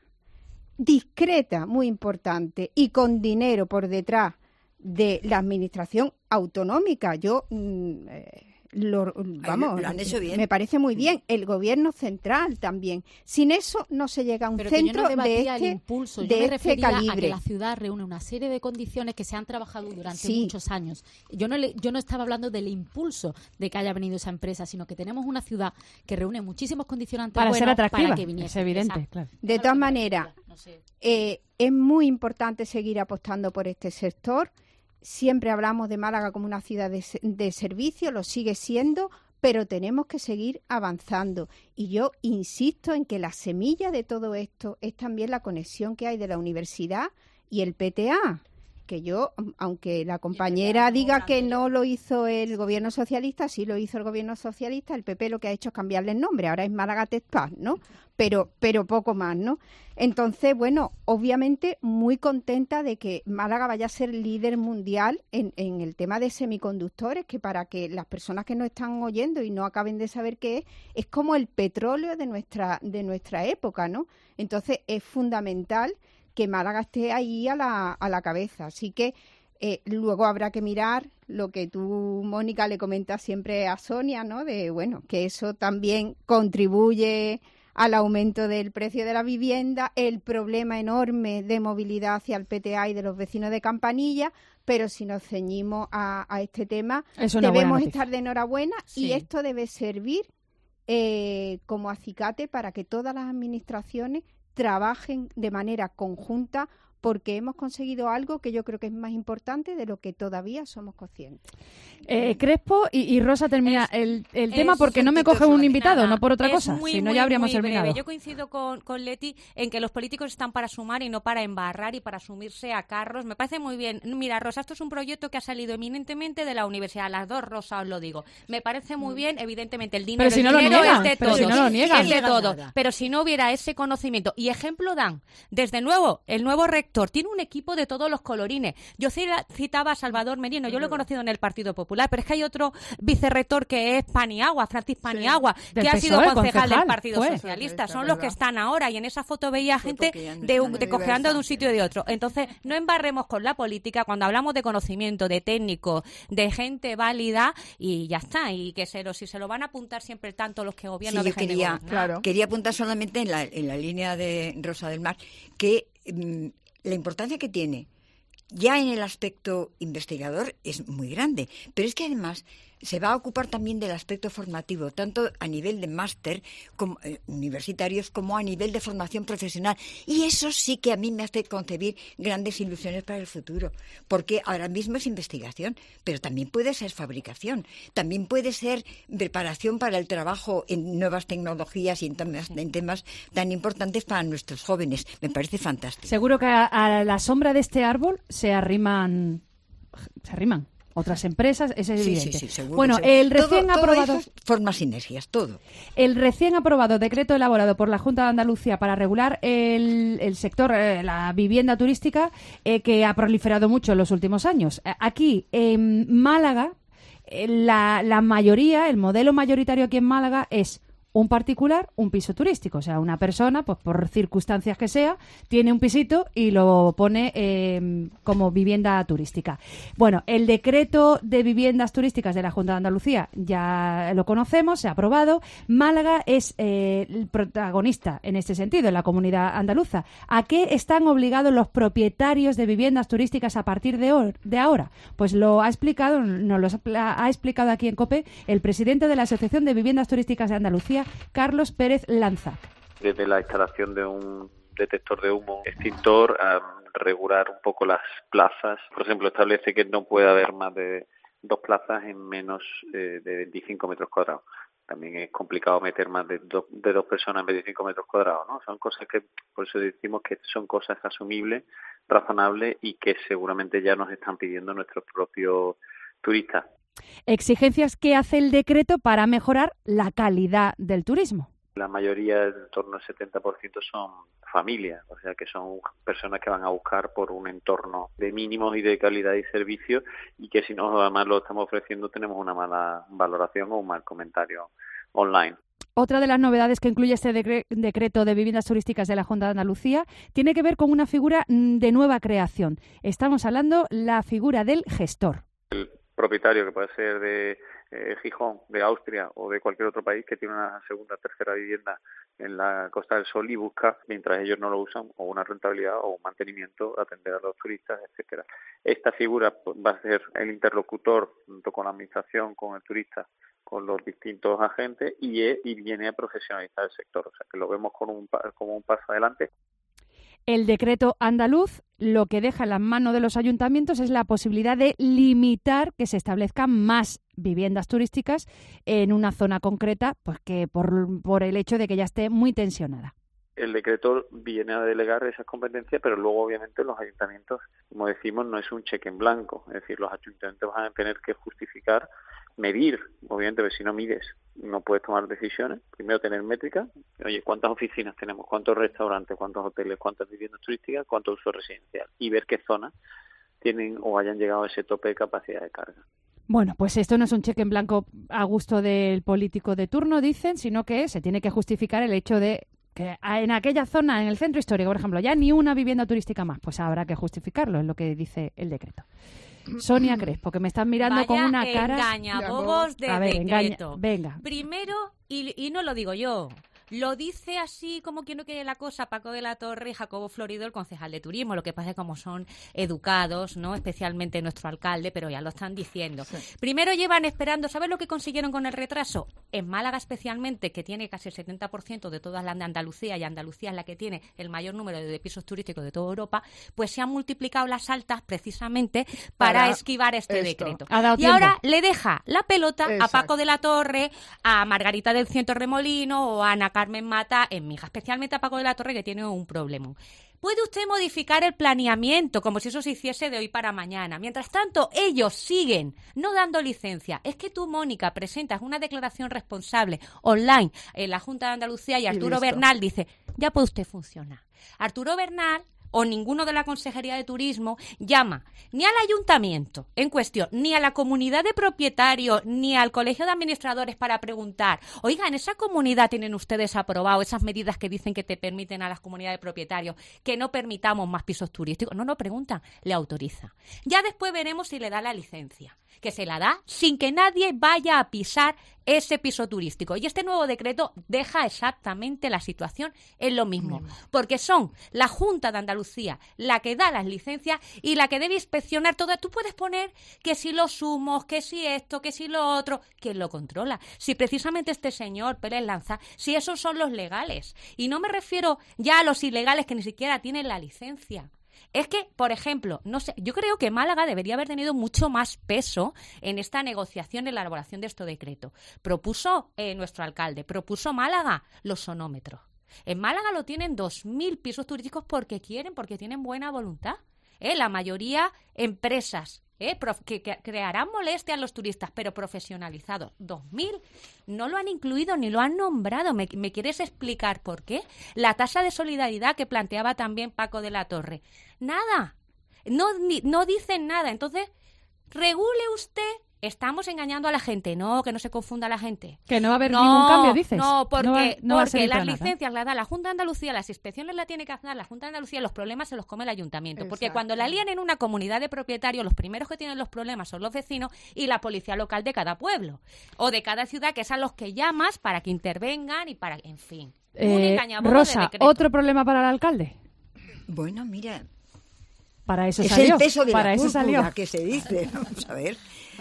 discreta, muy importante, y con dinero por detrás de la administración autonómica, yo mm, eh, lo, vamos, lo han hecho bien. me parece muy bien. El gobierno central también. Sin eso no se llega a un Pero que yo centro no de debatía este, el impulso, yo de me este refería a calibre. que la ciudad reúne una serie de condiciones que se han trabajado durante Sí. muchos años. Yo no le, yo no estaba hablando del impulso de que haya venido esa empresa, sino que tenemos una ciudad que reúne muchísimos condicionantes Para ser buenos atractiva, para que viniese. es evidente, Exacto. claro. De todas maneras, eh, es muy importante seguir apostando por este sector. Siempre hablamos de Málaga como una ciudad de, se- de servicio, lo sigue siendo, pero tenemos que seguir avanzando. Y yo insisto en que la semilla de todo esto es también la conexión que hay de la universidad y el P T A. Que yo, aunque la compañera diga que no lo hizo el gobierno socialista, sí lo hizo el gobierno socialista, el P P lo que ha hecho es cambiarle el nombre, ahora es Málaga Tech Park, ¿no? Pero, pero poco más, ¿no? Entonces, bueno, obviamente muy contenta de que Málaga vaya a ser líder mundial en, en el tema de semiconductores, que para que las personas que nos están oyendo y no acaben de saber qué es, es como el petróleo de nuestra, de nuestra época, ¿no? Entonces, es fundamental que Málaga esté ahí a la, a la cabeza. Así que eh, luego habrá que mirar lo que tú, Mónica, le comentas siempre a Sonia, ¿no? De, bueno, que eso también contribuye al aumento del precio de la vivienda, el problema enorme de movilidad hacia el P T A y de los vecinos de Campanilla, pero si nos ceñimos a, a este tema, Es una buena debemos noticia. estar de enhorabuena Sí. y esto debe servir eh, como acicate para que todas las administraciones trabajen de manera conjunta, porque hemos conseguido algo que yo creo que es más importante de lo que todavía somos conscientes. Eh, Crespo y, y Rosa termina el, el tema es porque no me juntito coge un solamente. invitado, Nada, no por otra es cosa. muy, Si no, muy, ya habríamos muy terminado. breve. Yo coincido con, con Leti en que los políticos están para sumar y no para embarrar y para sumirse a carros. Me parece muy bien. Mira, Rosa, esto es un proyecto que ha salido eminentemente de la universidad. Las dos, Rosa, os lo digo. Me parece muy bien, evidentemente, el dinero, Pero si el no lo dinero niegan, es de pero todos. si no lo niegan. Es de No niegan todo. nada. Pero si no hubiera ese conocimiento, y ejemplo dan, desde nuevo, el nuevo rector rector tiene un equipo de todos los colorines. Yo citaba a Salvador Merino, yo lo he conocido en el Partido Popular, pero es que hay otro vicerrector que es Paniagua, Francis Paniagua, sí. que del ha P S O E, sido concejal, concejal del fue. Partido fue. Socialista. Son los que están ahora, y en esa foto veía gente de, un, de cojeando de un sitio y de otro. Entonces, no embarremos con la política cuando hablamos de conocimiento, de técnicos, de gente válida, y ya está. Y que se lo, si se lo van a apuntar siempre tanto los que gobiernan, sí, yo dejen quería, de gobernar. Claro. Quería apuntar solamente en la, en la línea de Rosa del Mar que mmm, la importancia que tiene ya en el aspecto investigador es muy grande, pero es que además se va a ocupar también del aspecto formativo, tanto a nivel de máster como, eh, universitarios como a nivel de formación profesional. Y eso sí que a mí me hace concebir grandes ilusiones para el futuro, porque ahora mismo es investigación, pero también puede ser fabricación, también puede ser preparación para el trabajo en nuevas tecnologías y en temas, en temas tan importantes para nuestros jóvenes. Me parece fantástico. Seguro que a, a la sombra de este árbol se arriman, se arriman. Otras empresas, es evidente. Sí, sí, sí, seguro, bueno, seguro. el recién todo, aprobado... Todo eso forma sinergias, todo. El recién aprobado decreto elaborado por la Junta de Andalucía para regular el, el sector, eh, la vivienda turística, eh, que ha proliferado mucho en los últimos años. Aquí, en Málaga, la, la mayoría, el modelo mayoritario aquí en Málaga es un particular, un piso turístico. O sea, una persona, pues por circunstancias que sea, tiene un pisito y lo pone eh, como vivienda turística. Bueno, el decreto de viviendas turísticas de la Junta de Andalucía ya lo conocemos, se ha aprobado. Málaga es eh, el protagonista en este sentido, en la comunidad andaluza. ¿A qué están obligados los propietarios de viviendas turísticas a partir de, or- de ahora? Pues lo ha explicado, nos lo ha explicado aquí en COPE el presidente de la Asociación de Viviendas Turísticas de Andalucía, Carlos Pérez Lanza. Desde la instalación de un detector de humo extintor a regular un poco las plazas. Por ejemplo, establece que no puede haber más de dos plazas en menos eh, de veinticinco metros cuadrados. También es complicado meter más de, do, de dos personas en veinticinco metros cuadrados, ¿no? Son cosas que, por eso decimos que son cosas asumibles, razonables y que seguramente ya nos están pidiendo nuestros propios turistas. Exigencias que hace el decreto para mejorar la calidad del turismo. La mayoría, en torno al setenta por ciento, son familias, o sea que son personas que van a buscar por un entorno de mínimos y de calidad y servicio, y que si no además lo estamos ofreciendo tenemos una mala valoración o un mal comentario online. Otra de las novedades que incluye este decre- decreto de viviendas turísticas de la Junta de Andalucía tiene que ver con una figura de nueva creación. Estamos hablando la figura del gestor. El propietario, que puede ser de eh, Gijón, de Austria o de cualquier otro país que tiene una segunda, tercera vivienda en la Costa del Sol y busca, mientras ellos no lo usan, o una rentabilidad o un mantenimiento, atender a los turistas, etcétera. Esta figura pues, va a ser el interlocutor junto con la administración, con el turista, con los distintos agentes y, es, y viene a profesionalizar el sector. O sea, que lo vemos con un, como un paso adelante. El decreto andaluz lo que deja en las manos de los ayuntamientos es la posibilidad de limitar que se establezcan más viviendas turísticas en una zona concreta, pues que por, por el hecho de que ya esté muy tensionada. El decreto viene a delegar esas competencias, pero luego obviamente los ayuntamientos, como decimos, no es un cheque en blanco. Es decir, los ayuntamientos van a tener que justificar, medir, obviamente, porque si no mides no puedes tomar decisiones. Primero tener métricas, oye, ¿cuántas oficinas tenemos? ¿Cuántos restaurantes? ¿Cuántos hoteles? ¿Cuántas viviendas turísticas? ¿Cuánto uso residencial? Y ver qué zonas tienen o hayan llegado a ese tope de capacidad de carga. Bueno, pues esto no es un cheque en blanco a gusto del político de turno, dicen, sino que se tiene que justificar el hecho de que en aquella zona, en el centro histórico, por ejemplo, ya ni una vivienda turística más, pues habrá que justificarlo, es lo que dice el decreto. Sonia Crespo, que me están mirando Vaya con una cara... engañabobos de A ver, decreto. Engaña... Venga. Primero, y, y no lo digo yo, lo dice así como quien no quiere la cosa Paco de la Torre y Jacobo Florido, el concejal de turismo. Lo que pasa es que como son educados, no especialmente nuestro alcalde, pero ya lo están diciendo. Sí. Primero llevan esperando, ¿sabes lo que consiguieron con el retraso? En Málaga especialmente, que tiene casi el setenta por ciento de todas las de Andalucía, y Andalucía es la que tiene el mayor número de pisos turísticos de toda Europa, pues se han multiplicado las altas precisamente para, para esquivar este esto. decreto. Y tiempo. Ahora le deja la pelota Exacto. a Paco de la Torre, a Margarita del Ciento Remolino o a Ana Carmen Mata en Mija, especialmente a Paco de la Torre, que tiene un problema. ¿Puede usted modificar el planeamiento como si eso se hiciese de hoy para mañana? Mientras tanto, ellos siguen no dando licencia. Es que tú, Mónica, presentas una declaración responsable online en la Junta de Andalucía y Arturo y Bernal dice, ya puede usted funcionar. Arturo Bernal o ninguno de la Consejería de Turismo llama ni al ayuntamiento en cuestión, ni a la comunidad de propietarios, ni al colegio de administradores para preguntar, oiga, en esa comunidad tienen ustedes aprobado esas medidas que dicen que te permiten a las comunidades de propietarios que no permitamos más pisos turísticos. No, no preguntan, le autoriza. Ya después veremos si le da la licencia, que se la da sin que nadie vaya a pisar ese piso turístico. Y este nuevo decreto deja exactamente la situación en lo mismo, porque son la Junta de Andalucía la que da las licencias y la que debe inspeccionar todo. Tú puedes poner que si los humos, que si esto, que si lo otro, ¿quién lo controla? Si precisamente este señor Pérez Lanza, si esos son los legales. Y no me refiero ya a los ilegales que ni siquiera tienen la licencia. Es que, por ejemplo, no sé, yo creo que Málaga debería haber tenido mucho más peso en esta negociación, en la elaboración de este decreto. Propuso eh, nuestro alcalde, propuso Málaga los sonómetros. En Málaga lo tienen dos mil pisos turísticos porque quieren, porque tienen buena voluntad. ¿Eh? La mayoría empresas ¿eh? Prof, que, que crearán molestia a los turistas, pero profesionalizados. dos mil no lo han incluido ni lo han nombrado. ¿Me, ¿Me quieres explicar por qué? La tasa de solidaridad que planteaba también Paco de la Torre. Nada. No, ni, no dicen nada. Entonces, regule usted. Estamos engañando a la gente. No, que no se confunda la gente. Que no va a haber no, ningún cambio, dices. No, porque, no va, no va porque las nada. licencias las da la Junta de Andalucía, las inspecciones las tiene que hacer la Junta de Andalucía, los problemas se los come el ayuntamiento. Exacto. Porque cuando la lían en una comunidad de propietarios, los primeros que tienen los problemas son los vecinos y la policía local de cada pueblo o de cada ciudad, que es a los que llamas para que intervengan y para, en fin. Eh, Rosa, ¿otro problema para el alcalde? Bueno, mira... Para eso es salió. el peso de para la eso púrpura salió. que se dice. Vamos a ver.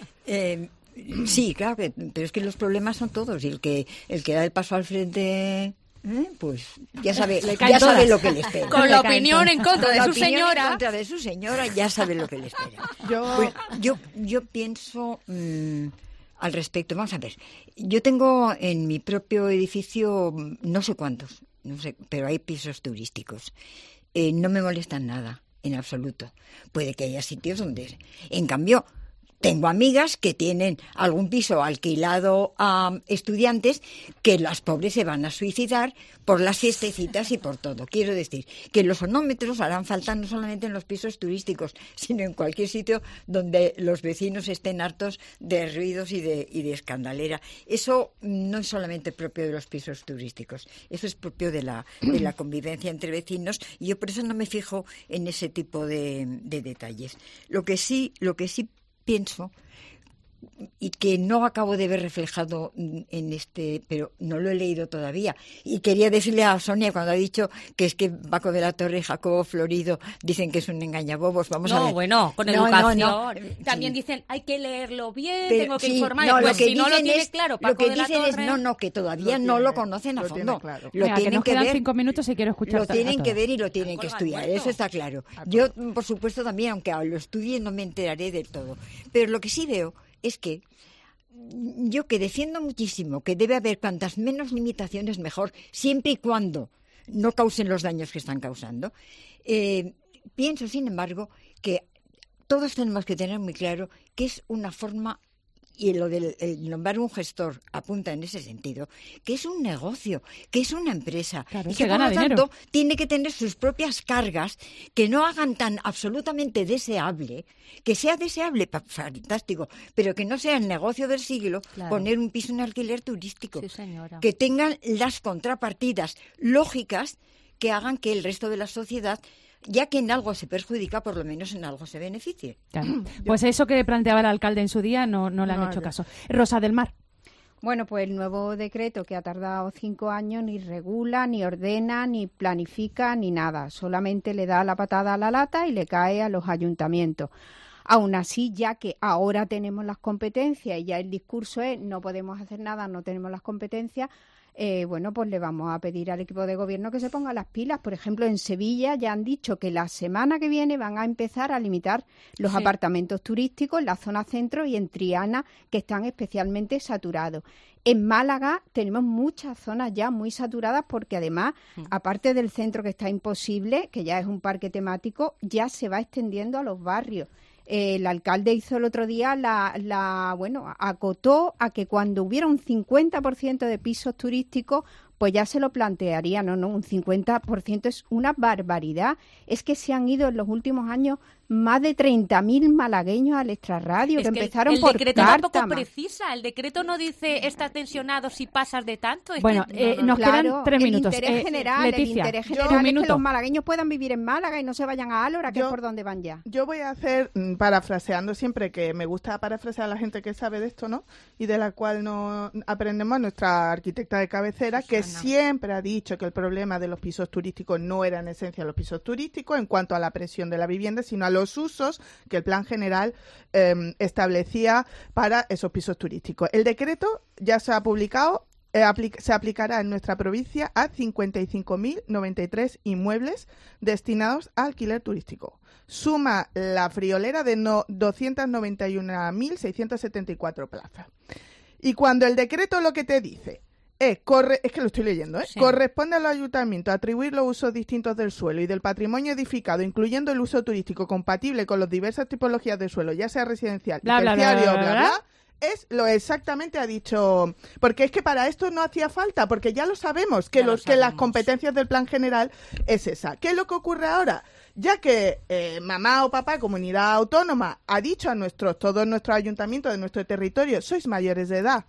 Eh, sí, claro, que, pero es que los problemas son todos. Y el que el que da el paso al frente, ¿eh? pues ya sabe, ya sabe lo que le espera. Con la opinión en contra de Con su la opinión señora. En contra de su señora, ya sabe lo que le espera. Yo, pues, yo, yo pienso mmm, al respecto. Vamos a ver. Yo tengo en mi propio edificio no sé cuántos, no sé, pero hay pisos turísticos. Eh, no me molestan nada. En absoluto. Puede que haya sitios donde... En cambio, tengo amigas que tienen algún piso alquilado a estudiantes que las pobres se van a suicidar por las fiestecitas y por todo. Quiero decir que los sonómetros harán falta no solamente en los pisos turísticos, sino en cualquier sitio donde los vecinos estén hartos de ruidos y de, y de escandalera. Eso no es solamente propio de los pisos turísticos, eso es propio de la, de la convivencia entre vecinos y yo por eso no me fijo en ese tipo de, de detalles. Lo que sí, lo que sí pienso y que no acabo de ver reflejado en este, pero no lo he leído todavía. Y quería decirle a Sonia cuando ha dicho que es que Paco de la Torre y Jacobo Florido dicen que es un engañabobos. Vamos no, a ver. bueno, con no, educación. No, no. También sí. dicen, hay que leerlo bien, pero, tengo que sí, informar. No, pues lo que si no lo tiene es, claro, Paco lo que de la dicen Torre... es no, no, que todavía lo no tiene, lo conocen a lo fondo. Claro. Lo Mira, tienen que nos que quedan ver. cinco minutos y quiero escuchar. Lo tienen a que todos. ver y lo tienen que estudiar, eso está claro. Yo, por supuesto, también, aunque lo estudie, no me enteraré del todo. Pero lo que sí veo es que yo que defiendo muchísimo que debe haber cuantas menos limitaciones mejor, siempre y cuando no causen los daños que están causando, eh, pienso, sin embargo, que todos tenemos que tener muy claro que es una forma, y lo del el nombrar un gestor apunta en ese sentido, que es un negocio, que es una empresa, claro, y que por lo tanto tiene que tener sus propias cargas que no hagan tan absolutamente deseable, que sea deseable, fantástico, pero que no sea el negocio del siglo, claro, poner un piso en alquiler turístico, sí, señora, que tengan las contrapartidas lógicas que hagan que el resto de la sociedad, ya que en algo se perjudica, por lo menos en algo se beneficie. Claro. Pues eso que planteaba el alcalde en su día no, no le han no, hecho caso. Rosa del Mar. Bueno, pues el nuevo decreto, que ha tardado cinco años, ni regula, ni ordena, ni planifica, ni nada. Solamente le da la patada a la lata y le cae a los ayuntamientos. Aún así, ya que ahora tenemos las competencias y ya el discurso es no podemos hacer nada, no tenemos las competencias, Eh, bueno, pues le vamos a pedir al equipo de gobierno que se ponga las pilas. Por ejemplo, en Sevilla ya han dicho que la semana que viene van a empezar a limitar los sí. apartamentos turísticos en la zona centro y en Triana, que están especialmente saturados. En Málaga tenemos muchas zonas ya muy saturadas porque además, mm. aparte del centro que está imposible, que ya es un parque temático, ya se va extendiendo a los barrios. Eh, el alcalde hizo el otro día, la, la bueno, acotó a que cuando hubiera un cincuenta por ciento de pisos turísticos pues ya se lo plantearían, ¿no? ¿no? Un cincuenta por ciento es una barbaridad. Es que se han ido en los últimos años más de treinta mil malagueños al extrarradio, es que, que empezaron el, el por decreto carta. tampoco precisa, el decreto no dice estás tensionado si pasas de tanto. Es bueno, que, eh, no, no, nos claro, quedan tres minutos. El interés Eh, general, Leticia, el interés yo- general un es que minuto. los malagueños puedan vivir en Málaga y no se vayan a Álora, que Yo- es por donde van ya. Yo voy a hacer, mm, parafraseando siempre, que me gusta parafrasear a la gente que sabe de esto, ¿no? Y de la cual no aprendemos, nuestra arquitecta de cabecera, que siempre ha dicho que el problema de los pisos turísticos no era en esencia los pisos turísticos en cuanto a la presión de la vivienda, sino a los usos que el plan general eh, establecía para esos pisos turísticos. El decreto ya se ha publicado. Eh, apli- se aplicará en nuestra provincia a cincuenta y cinco mil noventa y tres inmuebles destinados a alquiler turístico. Suma la friolera de no, doscientas noventa y una mil seiscientas setenta y cuatro plazas. Y cuando el decreto lo que te dice es, corre, es que lo estoy leyendo, ¿eh? Sí. corresponde a los ayuntamientos atribuir los usos distintos del suelo y del patrimonio edificado, incluyendo el uso turístico compatible con las diversas tipologías de suelo, ya sea residencial, Bla, bla, bla, terciario, bla, bla, bla, bla, bla. es lo exactamente ha dicho, porque es que para esto no hacía falta, porque ya lo sabemos, que, Ya lo los, que las sabemos. competencias del plan general es esa. ¿Qué es lo que ocurre ahora? Ya que eh, mamá o papá, comunidad autónoma, ha dicho a nuestros todos nuestros ayuntamientos de nuestro territorio, sois mayores de edad,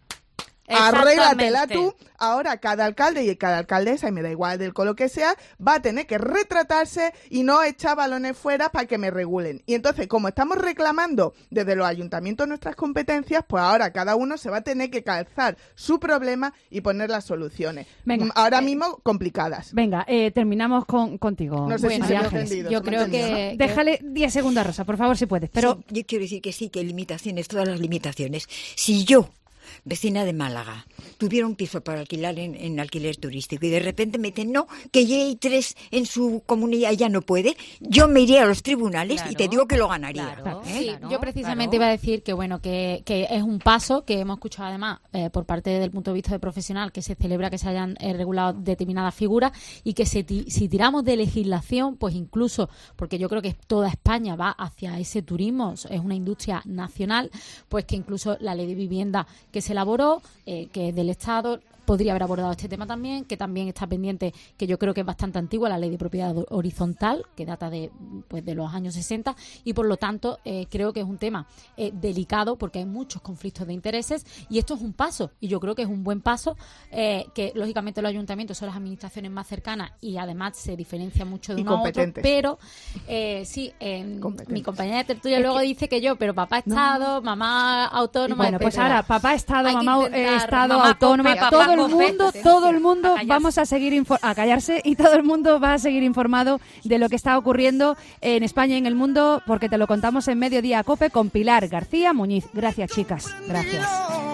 arréglatela tú. Ahora cada alcalde y cada alcaldesa, y me da igual del color que sea, va a tener que retratarse y no echar balones fuera para que me regulen. Y entonces, como estamos reclamando desde los ayuntamientos nuestras competencias, pues ahora cada uno se va a tener que calzar su problema y poner las soluciones. Venga. Mm, Ahora mismo complicadas. Venga, eh, terminamos con, contigo. No sé si María se me ha Ángeles. entendido. Yo se me creo ha entendido, que- ¿no? Déjale diez segundos a Rosa, por favor, si puedes. Pero Sí, yo quiero decir que sí, que hay limitaciones, todas las limitaciones. Si yo, vecina de Málaga, tuviera un piso para alquilar en, en alquiler turístico y de repente me dicen, no, que ya hay tres en su comunidad y ya no puede, yo me iría a los tribunales y te digo que lo ganaría. Claro, ¿eh? Sí, claro, yo precisamente claro. iba a decir que bueno que, que es un paso que hemos escuchado además eh, por parte del punto de vista de profesional que se celebra que se hayan eh, regulado determinadas figuras y que se ti- si tiramos de legislación, pues incluso, porque yo creo que toda España va hacia ese turismo, es una industria nacional, pues que incluso la ley de vivienda que se elaboró, eh, que es del Estado, podría haber abordado este tema también, que también está pendiente, que yo creo que es bastante antigua, la ley de propiedad horizontal, que data de pues de los años sesenta, y por lo tanto eh, creo que es un tema eh, delicado porque hay muchos conflictos de intereses y esto es un paso, y yo creo que es un buen paso, eh, que lógicamente los ayuntamientos son las administraciones más cercanas y además se diferencia mucho de Y uno a otro, competentes. pero eh, sí, eh, Competentes. mi compañera de tertulia luego dice que yo, pero papá Estado, mamá autónoma, bueno, pues etcétera. ahora papá Estado, Hay que mamá intentar, eh, Estado, mamá autónoma, Cope, papá todo el Cope, mundo, sí, todo el sí, mundo a callarse. vamos a seguir info- a callarse y todo el mundo va a seguir informado de lo que está ocurriendo en España y en el mundo, porque te lo contamos en Mediodía Cope con Pilar García Muñiz. Gracias, chicas. Gracias.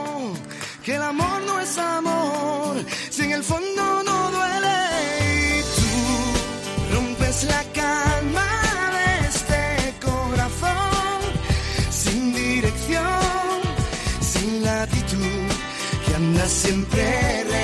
Que el amor no es amor, si en el fondo no duele. Y tú rompes la calma de este corazón, sin dirección, sin latitud, que anda siempre